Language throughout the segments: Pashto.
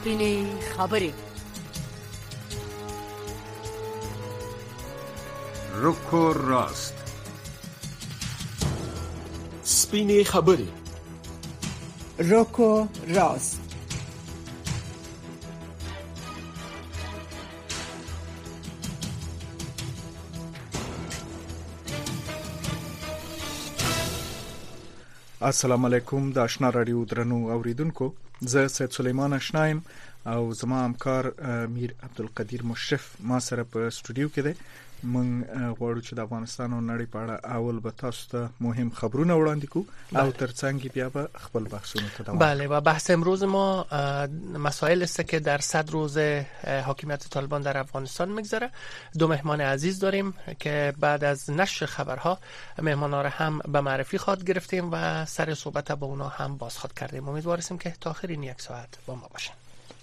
سپینې خبرې. رکو راست. سپینې خبرې. رکو راست. السلام علیکم. د آشنا رادیو درنو اوریدونکو، زه سید سلیمان آشنایم او زما همکار میر عبدالقدیر مشرف ما سره په استودیو کې دی. من غواړو چې د افغانستان او نړۍ په اړه اول به تاسو ته مهم خبرونه وړاندې کوو او ترڅنګ بیا به خپل بحثونه ته دوام. بله، و بحث امروز ما مسائل است که در 100 روز حاکمیت طالبان در افغانستان میگذره. دو مهمان عزیز داریم که بعد از نشر خبرها مهمانا را هم به معرفی خواد گرفتیم و سر صحبت با اونا هم باز خواد کردیم. امیدواریم که تا آخر این یک ساعت با ما باشین.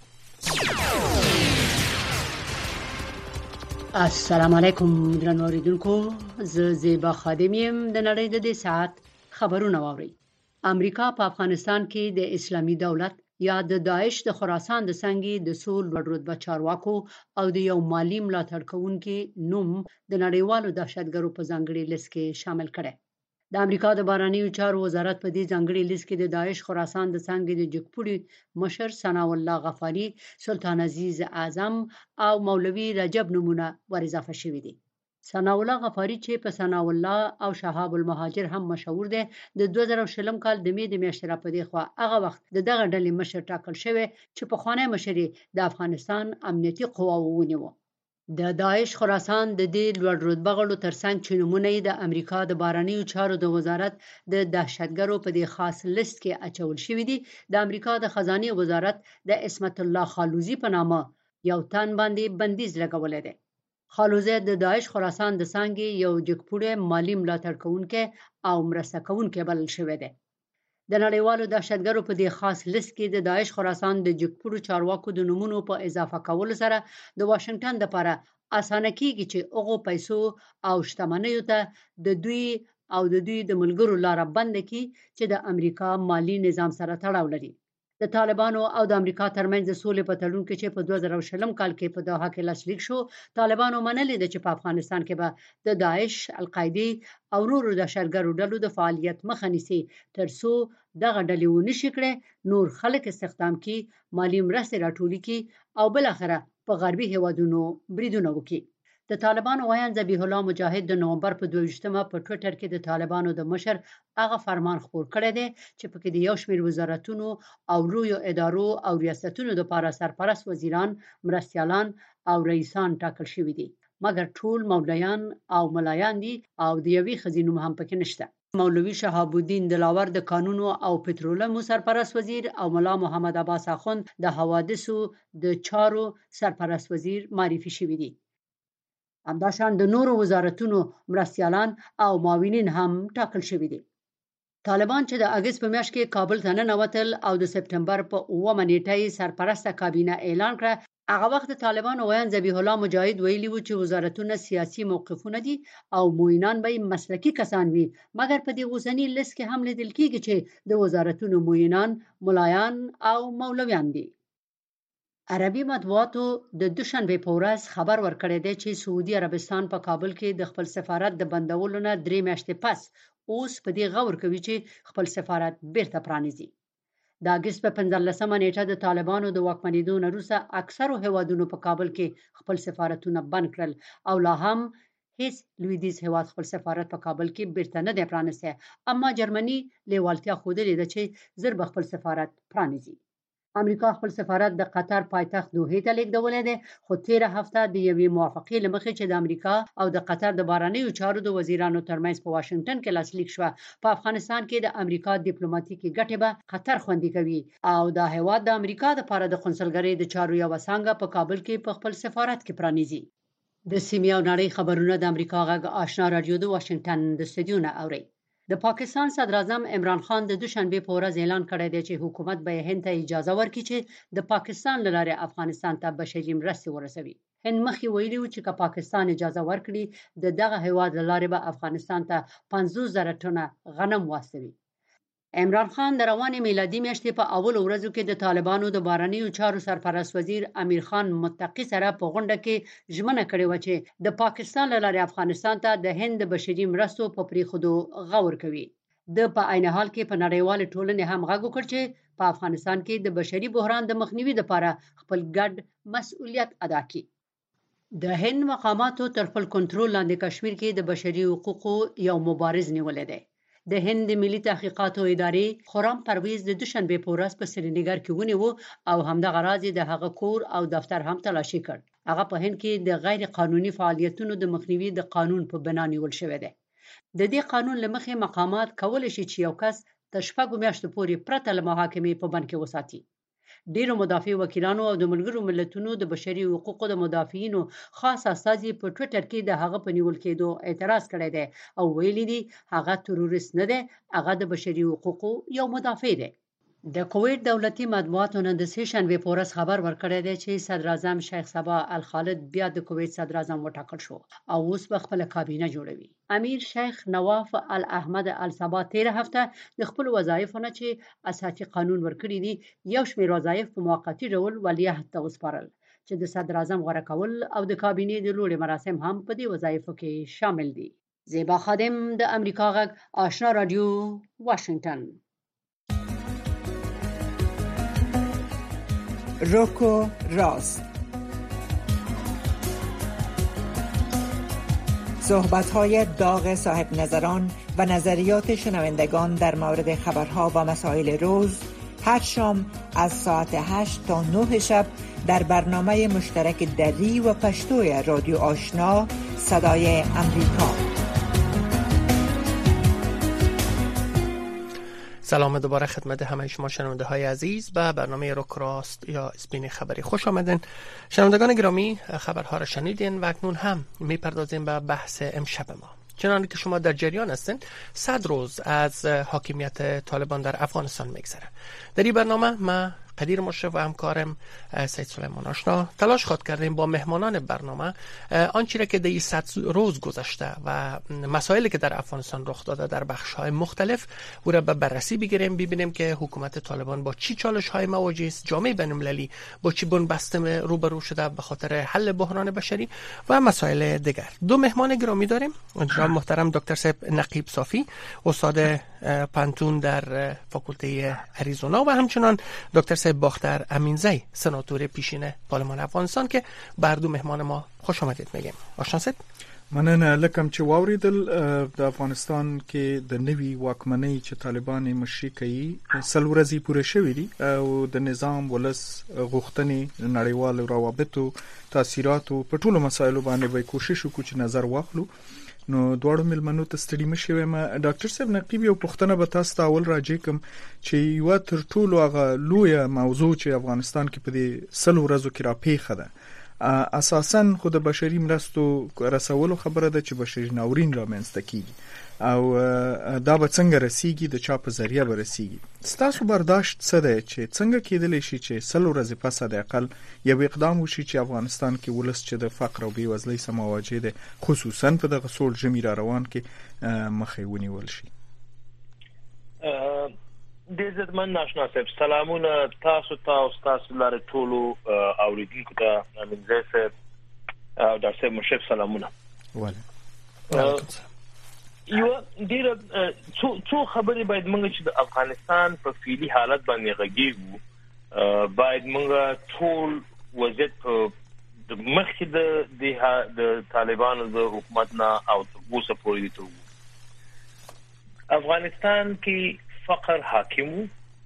السلام علیکم درنو اوریدونکو، زه زیبا خادم یم. د نړۍ د دې ساعت خبرونه واورئ. امریکا په افغانستان کې د اسلامي دولت یا د داعش د خراسان د څنګه د سول لوړ رتبه چارواکو او د یو مالی ملاتړ کوونکي نوم د نړیوالو دهشتګرو په ځانګړي لیست کې شامل کړي. د امریکا د بهرنیو چارو وزارت په دې ځانګړي لیست کې د داعش خراسان د څنګه د جګپوړي مشر ثناء الله غفاری، سلطان عزیز اعظم او مولوی رجب نمونه ور اضافه شوي دي. ثناء الله غفاری چې په ثناء الله او شهاب المهاجر هم مشهور دی، د 2020 کال د می د میاشتې را پدې خو هغه وخت دغه ډلې مشر ټاکل شوی چې په خوانی مشري د افغانستان امنیتي قواوو ونیو. د داعش خراسان د دې لوړ رتبه غړو ترڅنګ چې نمونه د امریکا د بهرنیو چارو د وزارت د دهشتګرو په دې خاص لیست کې اچول شوی دي. د امریکا د خزانه وزارت د اسمت الله خالوزی په نامه یو تن باندې بندیز لګولې ده. خالوزی د داعش خراسان د څنګه یو جګپوړی مالی ملاتړ کوونکی او مرسته کوونکی بلل شوی دی. د نړیوالو دهشتګرو په دې خاص لیست کې د داعش خراسان د جګپوړو چارواکو د نومونو په اضافه کولو سره د واشنگټن لپاره اسانه کیږي چې هغه پیسو او شتمنیو ته د دوی د ملګرو لاره بند کړي چې د امریکا مالی نظام سره تړاو لري. د طالبانو او د امریکا ترمنځ د سولې په تړون کې چې په 2020 کال کې په دوحه کې لاسلیک شو، طالبانو منلي ده چې په افغانستان کې به د داعش، القاعده او نورو دهشتګرو ډلو د فعالیت مخه نیسي ترڅو دغه ډلې ونشي کړي نور خلک استخدام کړي، مالی مرستې راټولې کړي او بل اخره په غربي هیوادونو بریدونه وکړي. د طالبانو وایان ذبیح الله مجاهد د نومبر په 22مه په ټوئیټر کې د طالبانو د مشر هغه فرمان خپور کړی دی چې پکې د یو شمېر وزارتونو او لویو ادارو او ریاستونو د لپاره سرپرست وزیران، مرستیالان او رئیسان ټاکل شوي دي، مګر ټول مولایان او ملایان دي او د یوې ښځې نوم هم پکې نشته. مولوی شهاب الدین دلاور د قانونو او پټرولمو سرپرست وزیر او ملا محمد عباس اخوند د حوادثو د چارو سرپرست وزیر معرفي شوي دي. همداشان د نورو وزارتونو مرستیالان او معاونین هم ټاکل شوي دي. طالبان چې د اگست په میاشت کې کابل ته ننوتل او د سپتمبر په 9 نیټه یې سرپرسته کابینه اعلان کړه، هغه وخت د طالبانو وایان ذبیح الله مجاهد ویلي و چې وزارتونه سیاسي موقفونه دي او معینان به مسلکي کسان وي، مګر په دې اوسنی لیست کې هم لیدل کېږي چې د وزارتونو معینان ملایان او مولویان دي. عربي مطبوعاتو د دوشنبه په ورځ خبر ورکړی دی چې سعودي عربستان په کابل کې د خپل سفارت د بندولو نه 3 میاشتې پس اوس په دې غور کوي چې خپل سفارت بیرته پرانیزي. د اگست په 15مه نیټه د طالبانو د واکمنېدو نه وروسته اکثرو هیوادونو په کابل کې خپل سفارتونه بند کړل او لا هم هیڅ لویدیځ هیواد خپل سفارت په کابل کې بیرته نه دی پرانیستی، اما جرمني لیوالتیا ښودلې ده چې ژر به خپل سفارت پرانیزي. امریکا خپل سفارت د قطر پایتخت دوحې ته لیږدولی دی، خو تیره هفته د یوې موافقې له مخې چې د امریکا او د قطر د بهرنیو چارو د وزیرانو ترمنځ په واشنگټن کې لاسلیک شوه، په افغانستان کې د امریکا ډیپلوماټیکي ګټې به قطر خوندي کوي او دا هیواد د امریکا لپاره د قونسلګرۍ د چارو یوه څانګه په کابل کې په خپل سفارت کې پرانیزي. د سیمې او نړۍ خبرونه د امریکا غږ آشنا رادیو د واشنگټن د استودیو نه اوري. د پاکستان صدر اعظم عمران خان د دوشنبه په ورځ اعلان کړی دی چې حکومت به هند ته اجازه ورکړي چې د پاکستان له لارې افغانستان ته بشري مرستې ورسوي. هند مخکې ویلي و چې که پاکستان اجازه ورکړي د دغه هیواد له لارې به افغانستان ته 50,000 ټنه غنم واستوي. عمران خان د روانې میلادي میاشتې په اول ورځو کې د طالبانو د بهرنیو چارو سرپرست وزیر امیر خان متقی سره په غونډه کې ژمنه کړې و چې د پاکستان له لارې افغانستان ته د هند د بشري مرستو په پریښودو غور کوي. د په عین حال کې په نړیوال ټولنې هم غږ وکړ چې په افغانستان کې د بشري بحران د مخنیوي لپاره خپل ګډ مسؤلیت ادا کړي. د هند مقاماتو تر خپل کنټرول لاندې کشمیر کې د بشري حقوقو یو مبارز نیولې دی. د هند ملي تحقیقاتو ادارې خرم پرویز د دوشنبه په ورځ په سرینګر کې ونیو او همدغه راز د هغه کور او دفتر هم تلاشي کړ. هغه په هند کې د غیر قانوني فعالیتونو د مخنیوي د قانون په بنا نیول شوی دی. د دې قانون لمخې مقامات کولای شي چې یو کس تر 6 میاشتو پورې پرته له محاکمې په بند کې وساتي. ډیرو مدافع وکیلانو او د ملګرو ملتونو د بشري حقوقو د مدافعینو خاص استازي په ټوئیټر کې د هغه په نیول کېدو اعتراض کړی دی او ویلي دي هغه تروریست نه دی، هغه د بشري حقوقو یو مدافع دی. د کویت دولتي مطبوعاتو نن د سه شنبه په ورځ خبر ورکړی دی چې صدر اعظم شیخ صباح الخالد بیا د کویت صدر اعظم وټاکل شو او اوس په خپل کابینه جوړوي. امیر شیخ نواف الاحمد الصباح 13 هفته د خپل وظایفو نه چې اساسي قانون ورکړي دي یو شمېر وظایف په موقتی ډول ولیعهد ته وسپارل چې د صدر اعظم غوره کول او د کابینې د لوړې مراسم هم په دې وظایفو کې شامل دي. زیبا خادم د امریکا غږ آشنا رادیو واشنگتن. روکو راست، صحبت‌های داغ صاحب نظران و نظریات شنوندگان در مورد خبرها و مسائل روز هر شام از ساعت 8 تا 9 شب در برنامه مشترک دری و پشتوی رادیو آشنا صدای امریکا. سلام دوباره خدمت همه شما شنونده های عزیز به برنامه روک راست یا اسپین خبری خوش آمدین. شنوندگان گرامی، خبرها را شنیدین و اکنون هم میپردازیم به بحث امشب ما. چنانکه که شما در جریان هستین، 100 روز از حاکمیت طالبان در افغانستان میگذره. در این برنامه ما قدیر مشرف و همکارم سید سلیمان آشنا تلاش خود کردیم با مهمانان برنامه آنچه را که در 100 روز گذشته و مسائلی که در افغانستان رخ داده در بخش‌های مختلف او را به بررسی بگیریم، ببینیم که حکومت طالبان با چی چالش‌های مواجه است، جامعه بین‌المللی با چی بنبست روبرو شده به خاطر حل بحران بشری و مسائل دیگر. دو مهمان گرامی داریم. جناب محترم دکتر صاحب نقیب صافی، استاد پانتون در فاکولته اریزونا و همچنان دکتر صاحب باختر امینزی، سناتور پیشین پارلمان افغانستان که بر دو مهمان ما خوش آمدید میگیم. آشنا صاحب، مننه. لکم چې واوریدل د افغانستان کې د نوي واکمنۍ چې طالبان مشري کوي 100 ورځې پوره شوې دي او د نظام ولس غوښتنې نړیوال روابطو تاثیراتو په ټولو مسایلو باندې به کوشش وکړو چې نظر واخلو. نو دواړو ملمنو ته ستړي مشوي. ما ډاکټر صاحب نقیب یو پوښتنه به تاسو ته اول راځي کوم چې یو تر ټولو هغه لویه موضوع چې افغانستان کې په دې 100 ورځو کې راپېښه ده اساساً خود بشري مرستو رسولو خبره ده چې بشري ناورین رامنځته کیږي او دا به څنګه رسیږي، د چا په ذریعہ به رسیږي. ستاسو برداشت څه دی چې څنګه کېدلی شي چې 100 ورځې پس د اقل یو اقدام وشي چې افغانستان کې ولس چې د فقر او بېوزلۍ سره مواجه دي، خصوصا په دغه سوړ ژمي را روان کې مخې ونیول شي؟ د عزتمن ناشنا صاحب سلامونه تاسو ته او تاسو لاره ټولو اوریدونکو ته امینځه صاحب او ډاکټر صاحب مشرف سلامونه. وعلیکم یو ډیر څو خبرې باید موږ چې د افغانستان په فعلی حالت باندې غږیږو، باید موږ ټول وضعیت د مخکې د طالبانو د حکومت نه او اوسه پورې ته افغانستان کې فقر حاکم،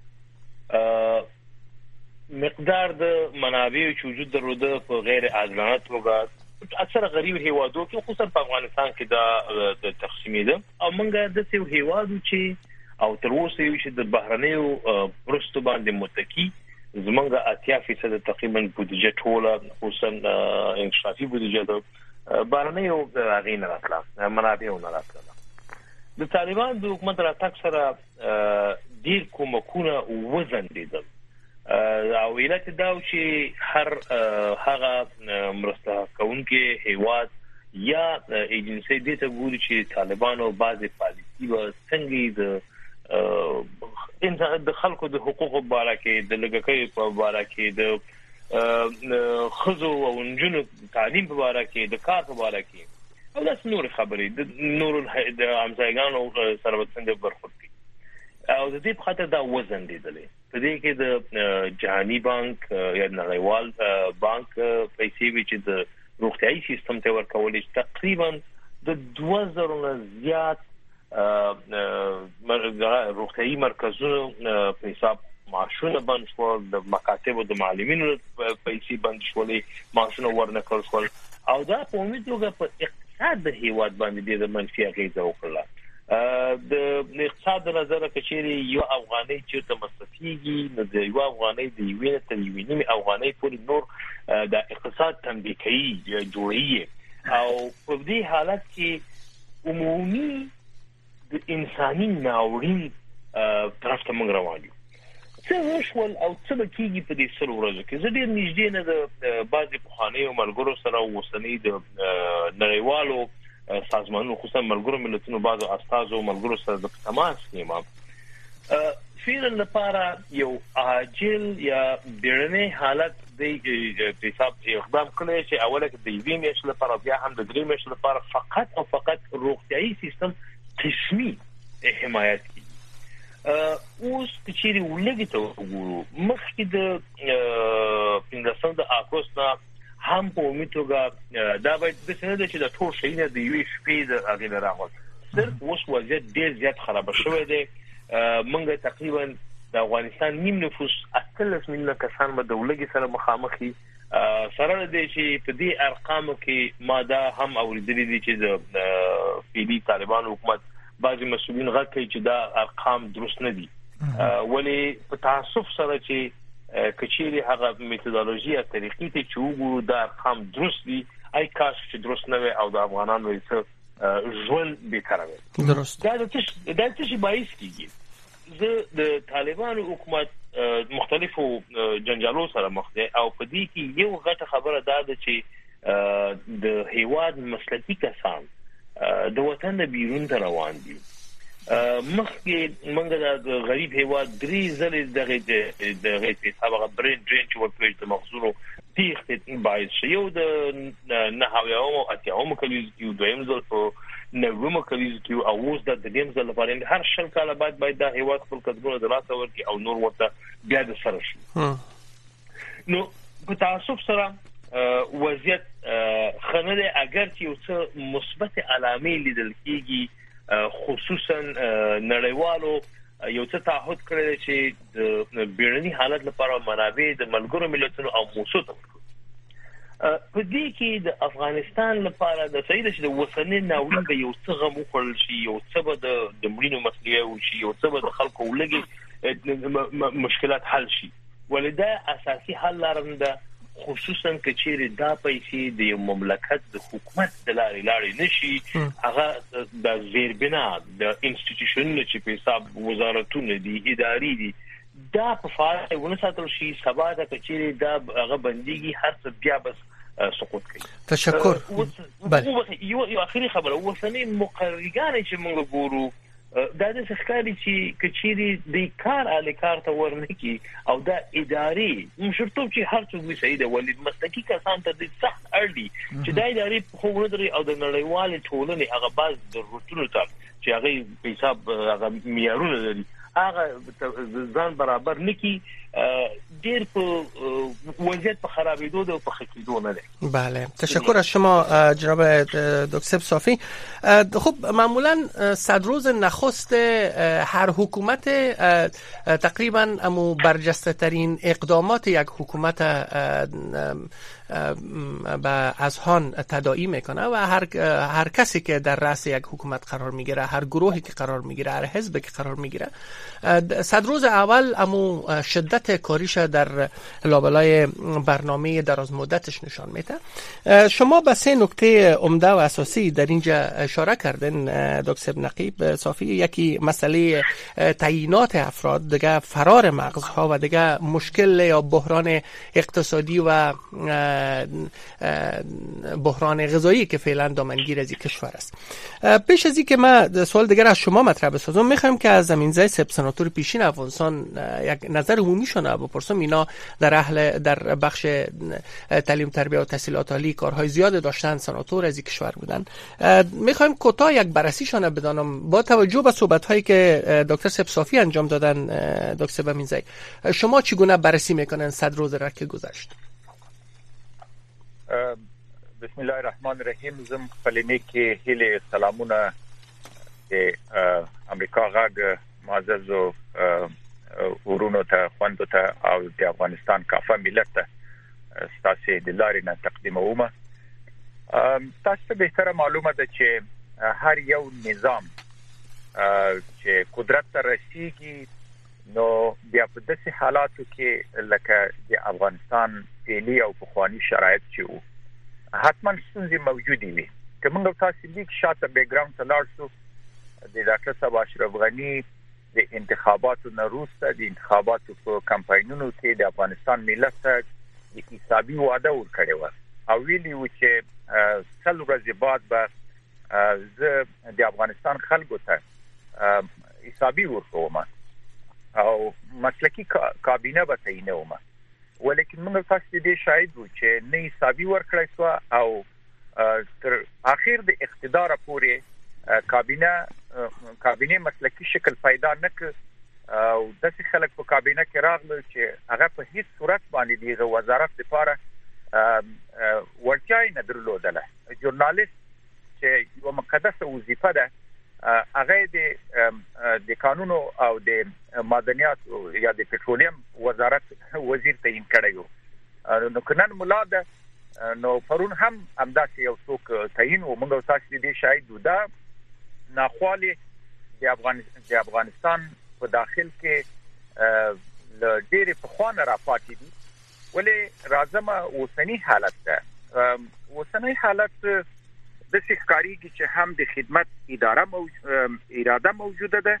مقدار د منابع چې وجود درلوده په غیر عادلانه توګه اکثر غریب هیوادو کې خصوصا په افغانستان کې د تقسیمې ده او موږ د څو هیوادو چې او تر اوسه یو چې د بهرنیو پرستو باندې متکی زمونږ 80% تقریبا بودیجه ټوله خصوصا انکشافي بودیجه ده بهرنیو غین راتله منابع نه راتله. د طالبان د حکومت راتګ سره ډیر کومکونه وزندیدل او علت دا چې هر هغه مرسته کوونکي هیواد یا ایجنسی دې ته ګوري چې طالبانو بعضی پالیسی و څنګه د د خلکو د حقوقو په اړه کې د لګکۍ په اړه کې د خزو او نجونو تعلیم په اړه کې د کار په اړه کې او داس نور خبرې د نور د امزایګانو سره څنګه برخورد دي او د دې په خاطر دا وزن دیدلې په دې کې د جهاني بانک یا نړیوال بانک پیسې چې د روغتیايي سیستم ته ورکول تقریبا د 2000 نه زیات روغتیايي مرکزونو په حساب معاشونه بند شول د مکاتب د معلمینو پیسې بند شولې معاشونه ورنکړل شول او دا په امید لګه په اقتصاد د هیواد باندې د منفي اغیزه وکړه د اقتصاد نظر کچېری یو افغاني چې د مصرفيږي نو د یو افغاني د یوې تر یوې نیمه افغاني پورې نور د اقتصاد تنبیهي جوړیږي او په دې حالت کې عمومي د انساني ناورین طرف ته موږ روان یو څه وشول او څه کېږي په دې سره ورځو کې زه ډېر نږدې نه د بعضې پخوانیو ملګرو سره اوسنۍ د نړیوالو سازمانونو خصوصا ملګرو ملتونو بعضو استازو ملګرو سره د تماس یم فعلا لپاره یو عاجل یا بیړنی حالت د حساب اقدام کړی چې اوله کې د یوې میاشتې لپاره بیا هم د درې میاشتې لپاره فقط او فقط روغتیايي سیستم قسمي حمایت کوي اوس چې ولګي ته وګورو مخکې د 15 د اگست هم په امیتوګه دا باید د څه چې د ټول شي نه د یو شپې د اغیل راغل صرف اوس وضعیت ډیر زیات خراب شوی دی منګه تقریبا د افغانستان نیم نفوس 18 میلیونه کسان به د ولګي سره مخامخ دي سره د چې په دې ارقامو کې ماده هم اوریدلې دي چې د فعلی طالبان حکومت بعضی مسؤلین غواړي چې دا ارقام درست نه دي ولی په تاسف سره چې کچېری هغه میتودولوژي او طریقې ته چې وګورو دا ارقام درست دي آی کاش چې درست نه وي او د افغانانو څخه ژوند بیکاره وي درست دا د څه باعث کیږي زه د طالبانو حکومت مختلفو جنجالو سره مخ دي او په دې کې یو غټه خبره ده چې د هیواد مسلکي کسان د وطن د بیرون ته روان دي مخکې موږ د غریب هیواد درې ځلې دغه حسابه برین درین چې ورپېژ د مخزونو تیښت باعث شو یو د نهاویو او اتیاوم کلیز کې دویم ځل په نومو کلیز کې او اوس د دیم ځل لپاره هر شل کال بعد دا هیواد خپل کډګونو دراسه ورکړي او نور ورته بیا د سره شي نو په تاسف سره وضعیت خنده اگر چې یو څه مثبت علامې لیدل کېږي خصوصا نړیوالو یو څه تعهد کړی چې د بیړني حالت لپاره منابع د ملګرو ملتونو او موثق په دې کې د افغانستان لپاره د سید چې د وسنۍ ناورین د یو څه غو خپل شي یو څه به د مړینو مسلې او شي یو څه به د خلکو ولګي مشکلات حل شي ولدا اساسي حل لرنده خصوصا کچېری دا پیسې د یو مملکت د حکومت د لارې نشي هغه د زیربنا د انسټیټیوشن چې په حساب وزارتونه دي اداري دي دا په فعال ونه ساتل شي سبا د کچېری دا هغه بنديږي هر څه بیا بس سقوط کوي تشکر بله یو اخري خبره وسنۍ مقررګان چې موږ ګورو دا د ښکاري چې کچېری د کار الیکار ته ورنکي او دا اداري مشرتوب چې هر څوک وي سید ولید مسلکي کسان ته د سخت اړدي چې دا اداري خو ورته او د نړیوال ټولنې هغه باز ضرورتونو ته چې هغه په حساب هغه معیارونه لري هغه ځان برابر نکي دیر په وضعیت په خرابېدو ده او په خکېدو نه ده. بله تشکر از شما جناب دکتر صافی. خب معمولا صدروز نخست هر حکومت تقریبا امو برجسته ترین اقدامات یک حکومت به اذهان تداعی میکنه و هر کسی که در رأس یک حکومت قرار میگیره هر گروهی که قرار میگیره هر حزبی که قرار میگیره صدروز اول امو شدت کاریش در لابلای برنامه دراز مدتش نشان میده. شما به سه نکته عمده و اساسی در اینجا اشاره کردین دکتر نقیب صافی. یکی مسئله تعیینات افراد، دیگه فرار مغزها و دیگه مشکل یا بحران اقتصادی و بحران غذایی که فعلا دامنگیر از این کشور است. پیش از این که ما سوال دیگر از شما مطرح بسازم، میخوایم که از زمینزای سناتور پیشین افغانستان یک نظر عمومیشون بپرسم. اینا در بخش تعلیم تربیت و تحصیلات عالی کارهای زیاد داشتن، سناتور از این کشور بودن. میخوایم کوتاه یک بررسیشون بدانم با توجه به صحبت‌هایی که دکتر صفی انجام دادن. دکتر زمینزای، شما چگونه بررسی میکنن 100 روز را که گذشت؟ بسم الله الرحمن الرحیم. زم کلمې کې هله سلامونه د امریکا غږ معزز او ورونو ته خوندو ته او د افغانستان کافه ملت ته ستاسو د لارې نه تقدیموم. تاسو ته به تر معلومه ده چې هر یو نظام چې قدرت ته رسیږي نو بیا په داسې حالاتو کې لکه د افغانستان فعلی او پخوانی شرایط چې وو حتما ستونزې موجودې وي. که موږ تاسو لیک شاته بیک ګراوند ته لاړ شو، د ډاکټر صاحب اشرف غنی د انتخاباتو نه وروسته د انتخاباتو په کمپاینونو کې د افغانستان ملت ته د حسابي وعده ورکړې و او ویلي و چې 100 ورځې بعد به زه د افغانستان خلکو ته حسابي ورکوم او مسلکی کابینه به تعینوم. ولیکن موږ تاسو دې شاهد وو چې نه حسابي ورکړی شو او تر اخر د اقتدار پورې کابینه مسلکی شکل پیدا نکړ او داسې خلک په کابینه کې راغلل چې هغه په هیڅ صورت باندې د وزارت لپاره ورچای نه درلودله. ژورنالیست چې یو مقدسه وظیفه ده هغه د قانونو او د معدنیات یا د پټرولیم وزارت وزیر تعیین کړی و. نو کنن مولا ده نو پرون هم همداسې یو څوک تعیین و. موږ تاسو دې شاهد وو دا ناخواله د افغانستان په داخل کې ل ډېر په خوانه را پاتې دي. ولې راځم اوسنی حالت ده. اوسنی حالت د ښکاریږي چې هم د خدمت اراده موجوده ده،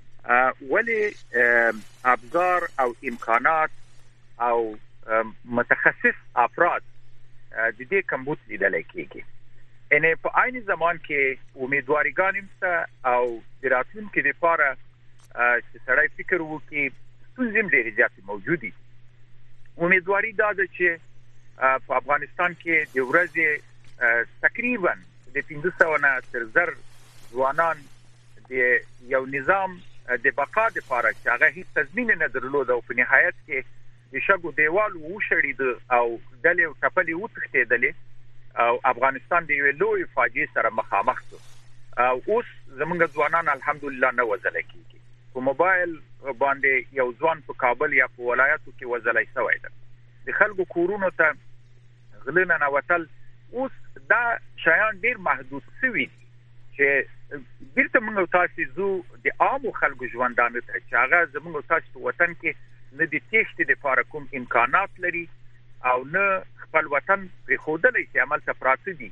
ولی ابزار او امکانات او متخصص افراد د دې کمبود لیدل کېږي. ان په عین زمان کې امیدواریګان هم او د راتلونکي لپاره چې سړی فکر وکړي ستونزې ډېرې زیاتې موجودي. امیدواری دا ده چې په افغانستان کې د ورځې تقریبا د 500 نه تر 1000 ځوانان د یو نظام د بقا لپاره چې هغه هیڅ تضمین نه درلود او په نهایت کې د شګو دیوال وشړید او دلې او ټپلې وتښتېدلې او افغانستان د یو لوی فاجعه سره مخامخ شو. اوس زمونږ ځوانان الحمدلله نه وځل کېږي. په موبایل باندې یو ځوان په کابل یا په ولایتو کې وځلای شوی ده. د خلکو کورونو ته غلنه نه وتل اوس دا شایان ډیر محدود شوي چې بیرته موږ تاسو زو د عام خلکو ژوندانه ته چې هغه زموږ تاسو په وطن کې نه د تېښتې لپاره کوم امکانات لري او نه خپل وطن په خودلې چې عمل ته پراته دي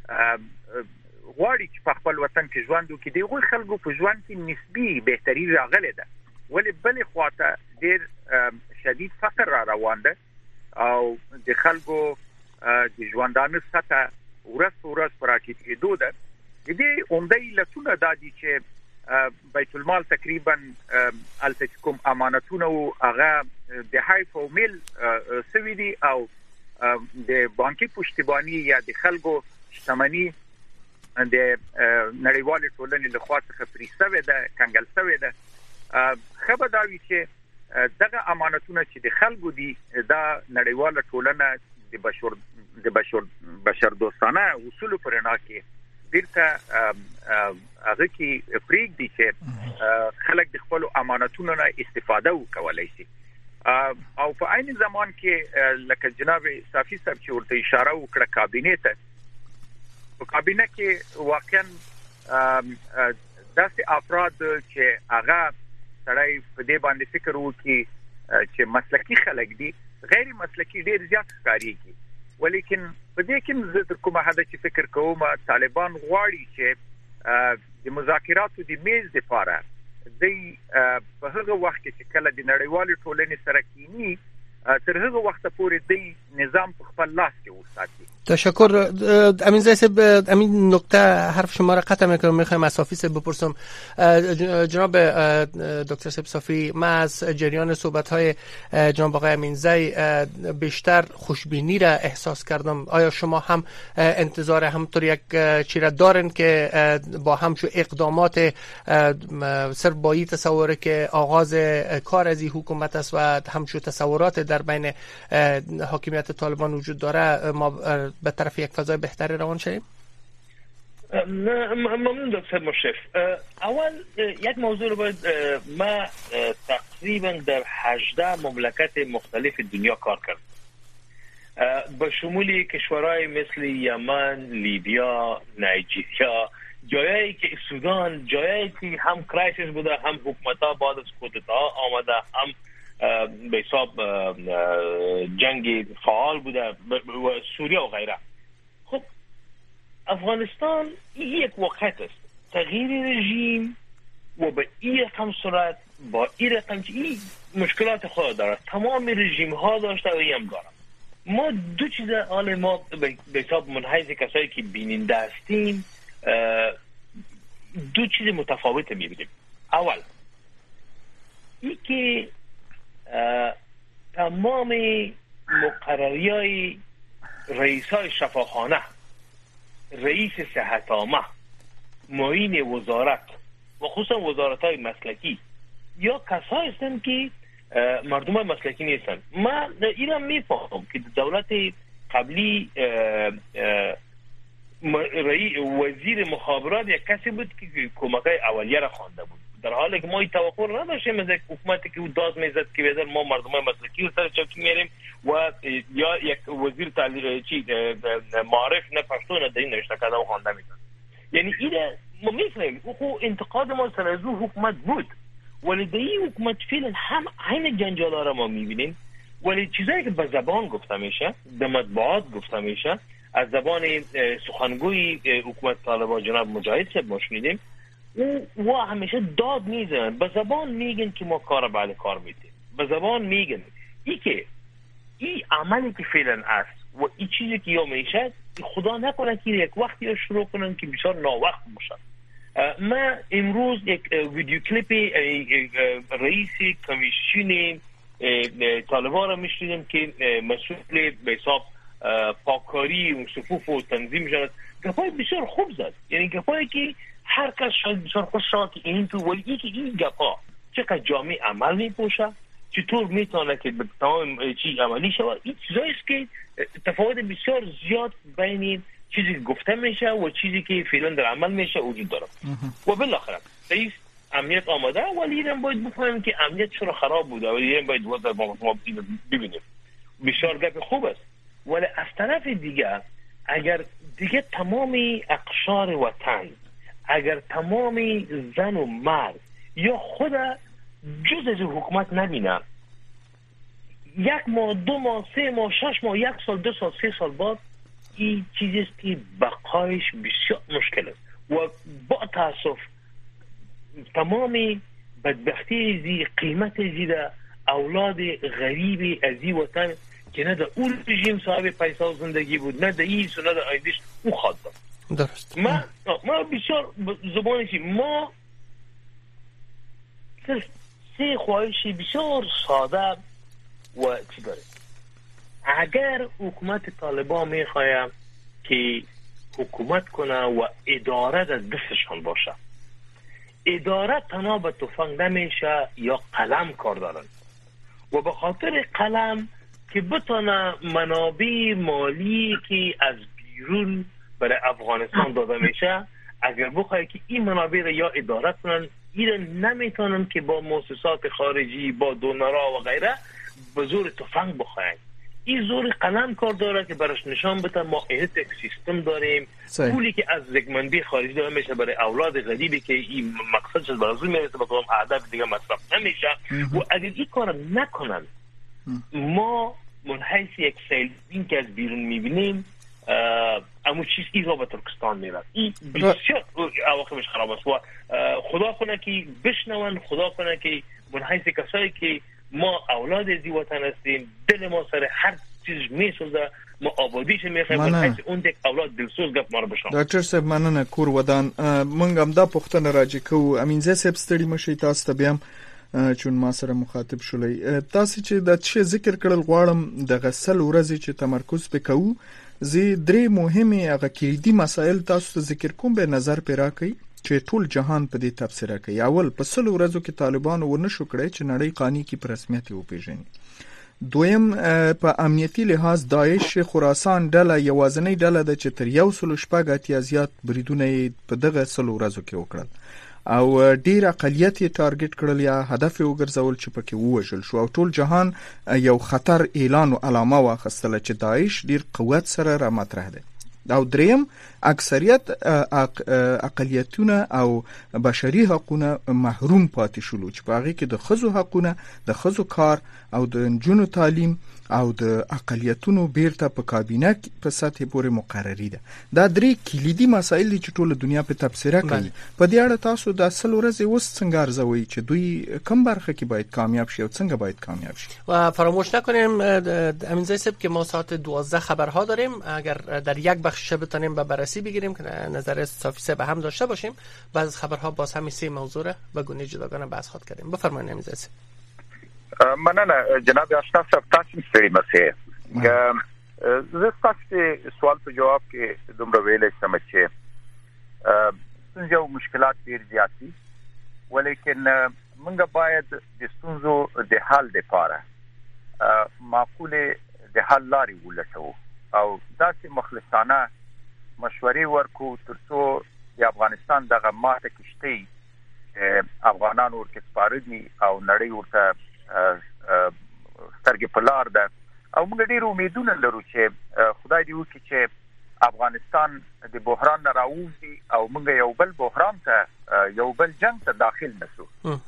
غواړي چې په خپل وطن کې ژوند وکړي. دغه خلکو په ژوند کې نسبی بهتري راغله ده، ولی بلې خواته ډیر شدید فقر را روان ده او د خلکو د ژوندانه سطح ورځ پراکېدو ده. د دې عمده علتونه دا دي چې بیت المال تقریبا الته کوم امانتونه او هغه د هایف او میل سوي دي او د بانکي پشتیبانی یا د خلکو شتمنۍ د نړیوال ټولنې له خوا څخه پریسوي ده، کنګل سوي ده. خبرداري چې دغه امانتونه چې د خلکو دي دا نړیوال ټولنه د بشر دوستانه اصول پر نه کې بیرته هغه کې پریک دي چې خلک د خپل امانتونو نه استفاده وکولای شي. او په عین زمان کې لکه جناب صافی صاحب چې ورته اشاره وکړه کابینه ته، په کابینه کې واقعا داسې افراد چې هغه سړی په دې باندې فکر وکړي چې مسلکی خلک دي، غیر مسلکی ډیر زیات ښکاریږي. ولیکن په دې کې زه تر کومه حد چې فکر کوم طالبان غواړي چې د مذاکراتو د میز لپاره د په هغه وخت کې کله د نړیوال ټولنې سره کینی تر هغه وخت پورې د نظام په خپل لاس کې وساتي. تشکر. امین زای صاحب، امین نکته حرف شما را قطع میکنم، میخوایم از صافی صاحب بپرسم. جناب دکتر صافی، من از جریان صحبت های جناب آقای امین زای بیشتر خوشبینی را احساس کردم. آیا شما هم انتظار همطور یک چی را دارین که با همچون اقدامات صرف با این تصوره که آغاز کار از این حکومت است و همچون تصورات در بین حاکمیت طالبان وجود داره، ما به طرف یک فضای بهتری روان شدیم؟ ممنون دکتر مشرف. اول یک موضوع رو باید ما تقریبا در 18 مملکت مختلف دنیا کار کردم، به شمول کشورهای مثل یمن، لیبیا، نایجیریا، جایی که سودان، جایی که هم کرایسیس بوده، هم حکومت‌ها بعد از کودتا آمده، هم به حساب جنگ فعال بوده و سوریه و غیره. خب افغانستان یک واقعیت است. تغییر رژیم و به این رقم صورت، با این رقم که این مشکلات خود داره، تمام رژیم ها داشته و این هم داره. ما دو چیز حال ما به حساب منحیز کسایی که بیننده هستیم دو چیز متفاوت میبینیم. اول ای که تمام مقرریای رئیسای شفاخانه، رئیس صحت عامه، معین وزارت و خصوصا وزارت‌های مسلکی یا کسایی هستند که مردم مسلکی نیستن. من اینا میفهمم که دولت قبلی وزیر مخابرات یک کسی بود که کمک‌های اولیه را خوانده بود، در حالی که ما این توقع نداشتیم از حکومتی که داد میزد که بدر ما مردم مسلکی رو سر چوکی میاریم و یا یک وزیر معارف نه پشتو نه دین نوشته کرده و خوانده میدن. یعنی این ما میفهمیم او انتقاد ما سر از او حکومت بود، ولی در این حکومت فعلا هم عین جنجال را ما میبینیم، ولی چیزایی که به زبان گفته میشه، در مطبوعات گفته میشه، از زبان سخنگوی حکومت طالبان جناب مجاهد صاحب ما شنیدیم، او همیشه داد میزنن، به زبان میگن که ما کار بعد کار میدیم، به زبان میگن ای که این عملی که فعلا است و این چیزی که یا میشه خدا نکنه که یک وقتی رو شروع کنن که بسیار ناوقت باشه. ما امروز یک ویدیو کلیپ رئیس کمیسیون طالبان را میشنیدیم که مسئول به حساب پاکاری و صفوف و تنظیم شد، گپای بسیار خوب زد، یعنی گپایی که هر کس شاید بسیار خوش شد که این تو، ولی این گپا چقدر جامع عمل میپوشه، چطور میتونه که به تمام چیز عملی شود، این چیزایی است که تفاوت بسیار زیاد بین چیزی که گفته میشه و چیزی که فعلا در عمل میشه وجود داره. و بالاخره رئیس امنیت آماده، ولی اینم باید بفهمیم که امنیت چرا خراب بوده، ولی اینم باید ما ببینیم. بسیار گپ خوب است، ولی از طرف دیگه اگر دیگه تمام اقشار وطن، اگر تمام زن و مرد یا خود جز از حکومت نبینه، 1 ماه 2 ماه 3 ماه 6 ماه 1 سال 2 سال 3 سال بعد، این چیزیست که بقایش بسیار مشکل است و با تاسف تمام بدبختی زی قیمت زیده اولاد غریب از این وطن که نه در اون رژیم صاحب پیسه و زندگی بود، نه در ایس و نه در آیندهش او خواد داد. درست. ما بسیار زبانشی ما صرف 3 خواهشی بسیار ساده و چی داره. اگر حکومت طالبان میخواه که حکومت کنه و اداره در دستشان باشه، اداره تنها به تفنگ نمیشه یا قلم کار دارن و به خاطر قلم که بتونه منابع مالی که از بیرون برای افغانستان داده میشه، اگر بخواه که این منابع را یا اداره کنن، این نمیتونن که با مؤسسات خارجی، با دونرها و غیره به زور تفنگ بخواهند. این زور قلم کار داره که برش نشان بده ما یک سیستم داریم، پولی که از زگمندی خارجی داده میشه برای اولاد غریبی که این مقصدش برای زور میرسه به کدام اهداف دیگه مصرف نمیشه و اگر این کار نکنن، ما منحیث یک سیلین که از بیرون میبینیم امو چیز ایزا به ترکستان میرد. این بسیار عواقبش خراب است و خدا کنه که بشنون، خدا کنه که منحیث کسایی که ما اولاد از وطن هستیم، دل ما سر هر چیز میسوزه، ما آبادیش میخوایم، ولی اون دک اولاد دلسوز گپ ما رو بشم. ډاکټر صاحب مننه کور ودان مونږ هم دا پوښتنه راځي کوو امینزه صاحب ستړي مشي تاسو ته بیا چون ما سره مخاطب شولې تاسو چې د څه ذکر کړل غواړم د غسل ورځې چې تمرکز وکړو زی درې مهمه هغه کلیدي مسایل تاسو ته ذکر کوم به نظر پیرا کوي چې ټول جهان په دې تفسیر کوي. اول په سل ورځو کې طالبان ونه شو کړی چې نړۍ قانوني کې په رسمیت وپیژني. دویم په امنیتي لحاظ داعش خراسان ډله یوازنۍ ډله ده چې تر 180 زیات بریدونه په دغه سل ورځو کې وکړل او ډیر اقلیت یې ټارګټ کړل یا هدف یې وګرځول چې پکې ووژل شو او ټول جهان یو خطر اعلان او علامه واخیستله چې داعش ډیر قوت سره را مطرح ده. او دریم اکثریت اقلیتونه او بشري حقوقونه محروم پاتې شول چې په هغه کې د خزو حقوقونه د خزو کار او د نجونو تعلیم او د اقلیتونو بیرته په کابینه په سطح پورې مقرری ده. دا درې کلیدي مسایل دي چې ټول دنیا په تفسیر کوي. په دې اړه تاسو د اصل ورځ اوس څنګه ارزوي چې دوی کوم برخه کې باید کامیاب شي او څنګه باید کامیاب شي؟ و فراموش نکنیم امینزه صاحب که ما ساعت 12 خبرها داریم، اگر در یک بخش بتونیم به بررسی بگیریم که نظر صافی صاحب هم داشته باشیم، بعض از خبرها باز همین سه موضوع را به گونه جداگانه بحث خود کردیم. بفرمایید امینزه صاحب. مننه جناب آشنا صاحب، تاسو ستړي مشه زه تاسو سوال په جواب کې دومره ویلې سم چې څنګه مشکلات ډیر زیات دي، ولیکن موږ باید د ستونزو د حل لپاره معقوله د حل لارې ولټوو او داسې مخلصانه مشورې ورکو ترڅو د افغانستان دغه ماته کشتۍ افغانانو ورته سپارلي او نړۍ ورته سترګې په لار ده او موږ ډېر امیدونه لرو چې خدای دې وکړي چې افغانستان د بحران نه راوځي او موږ یو بل بحران ته یو بل جنگ ته داخل نشو.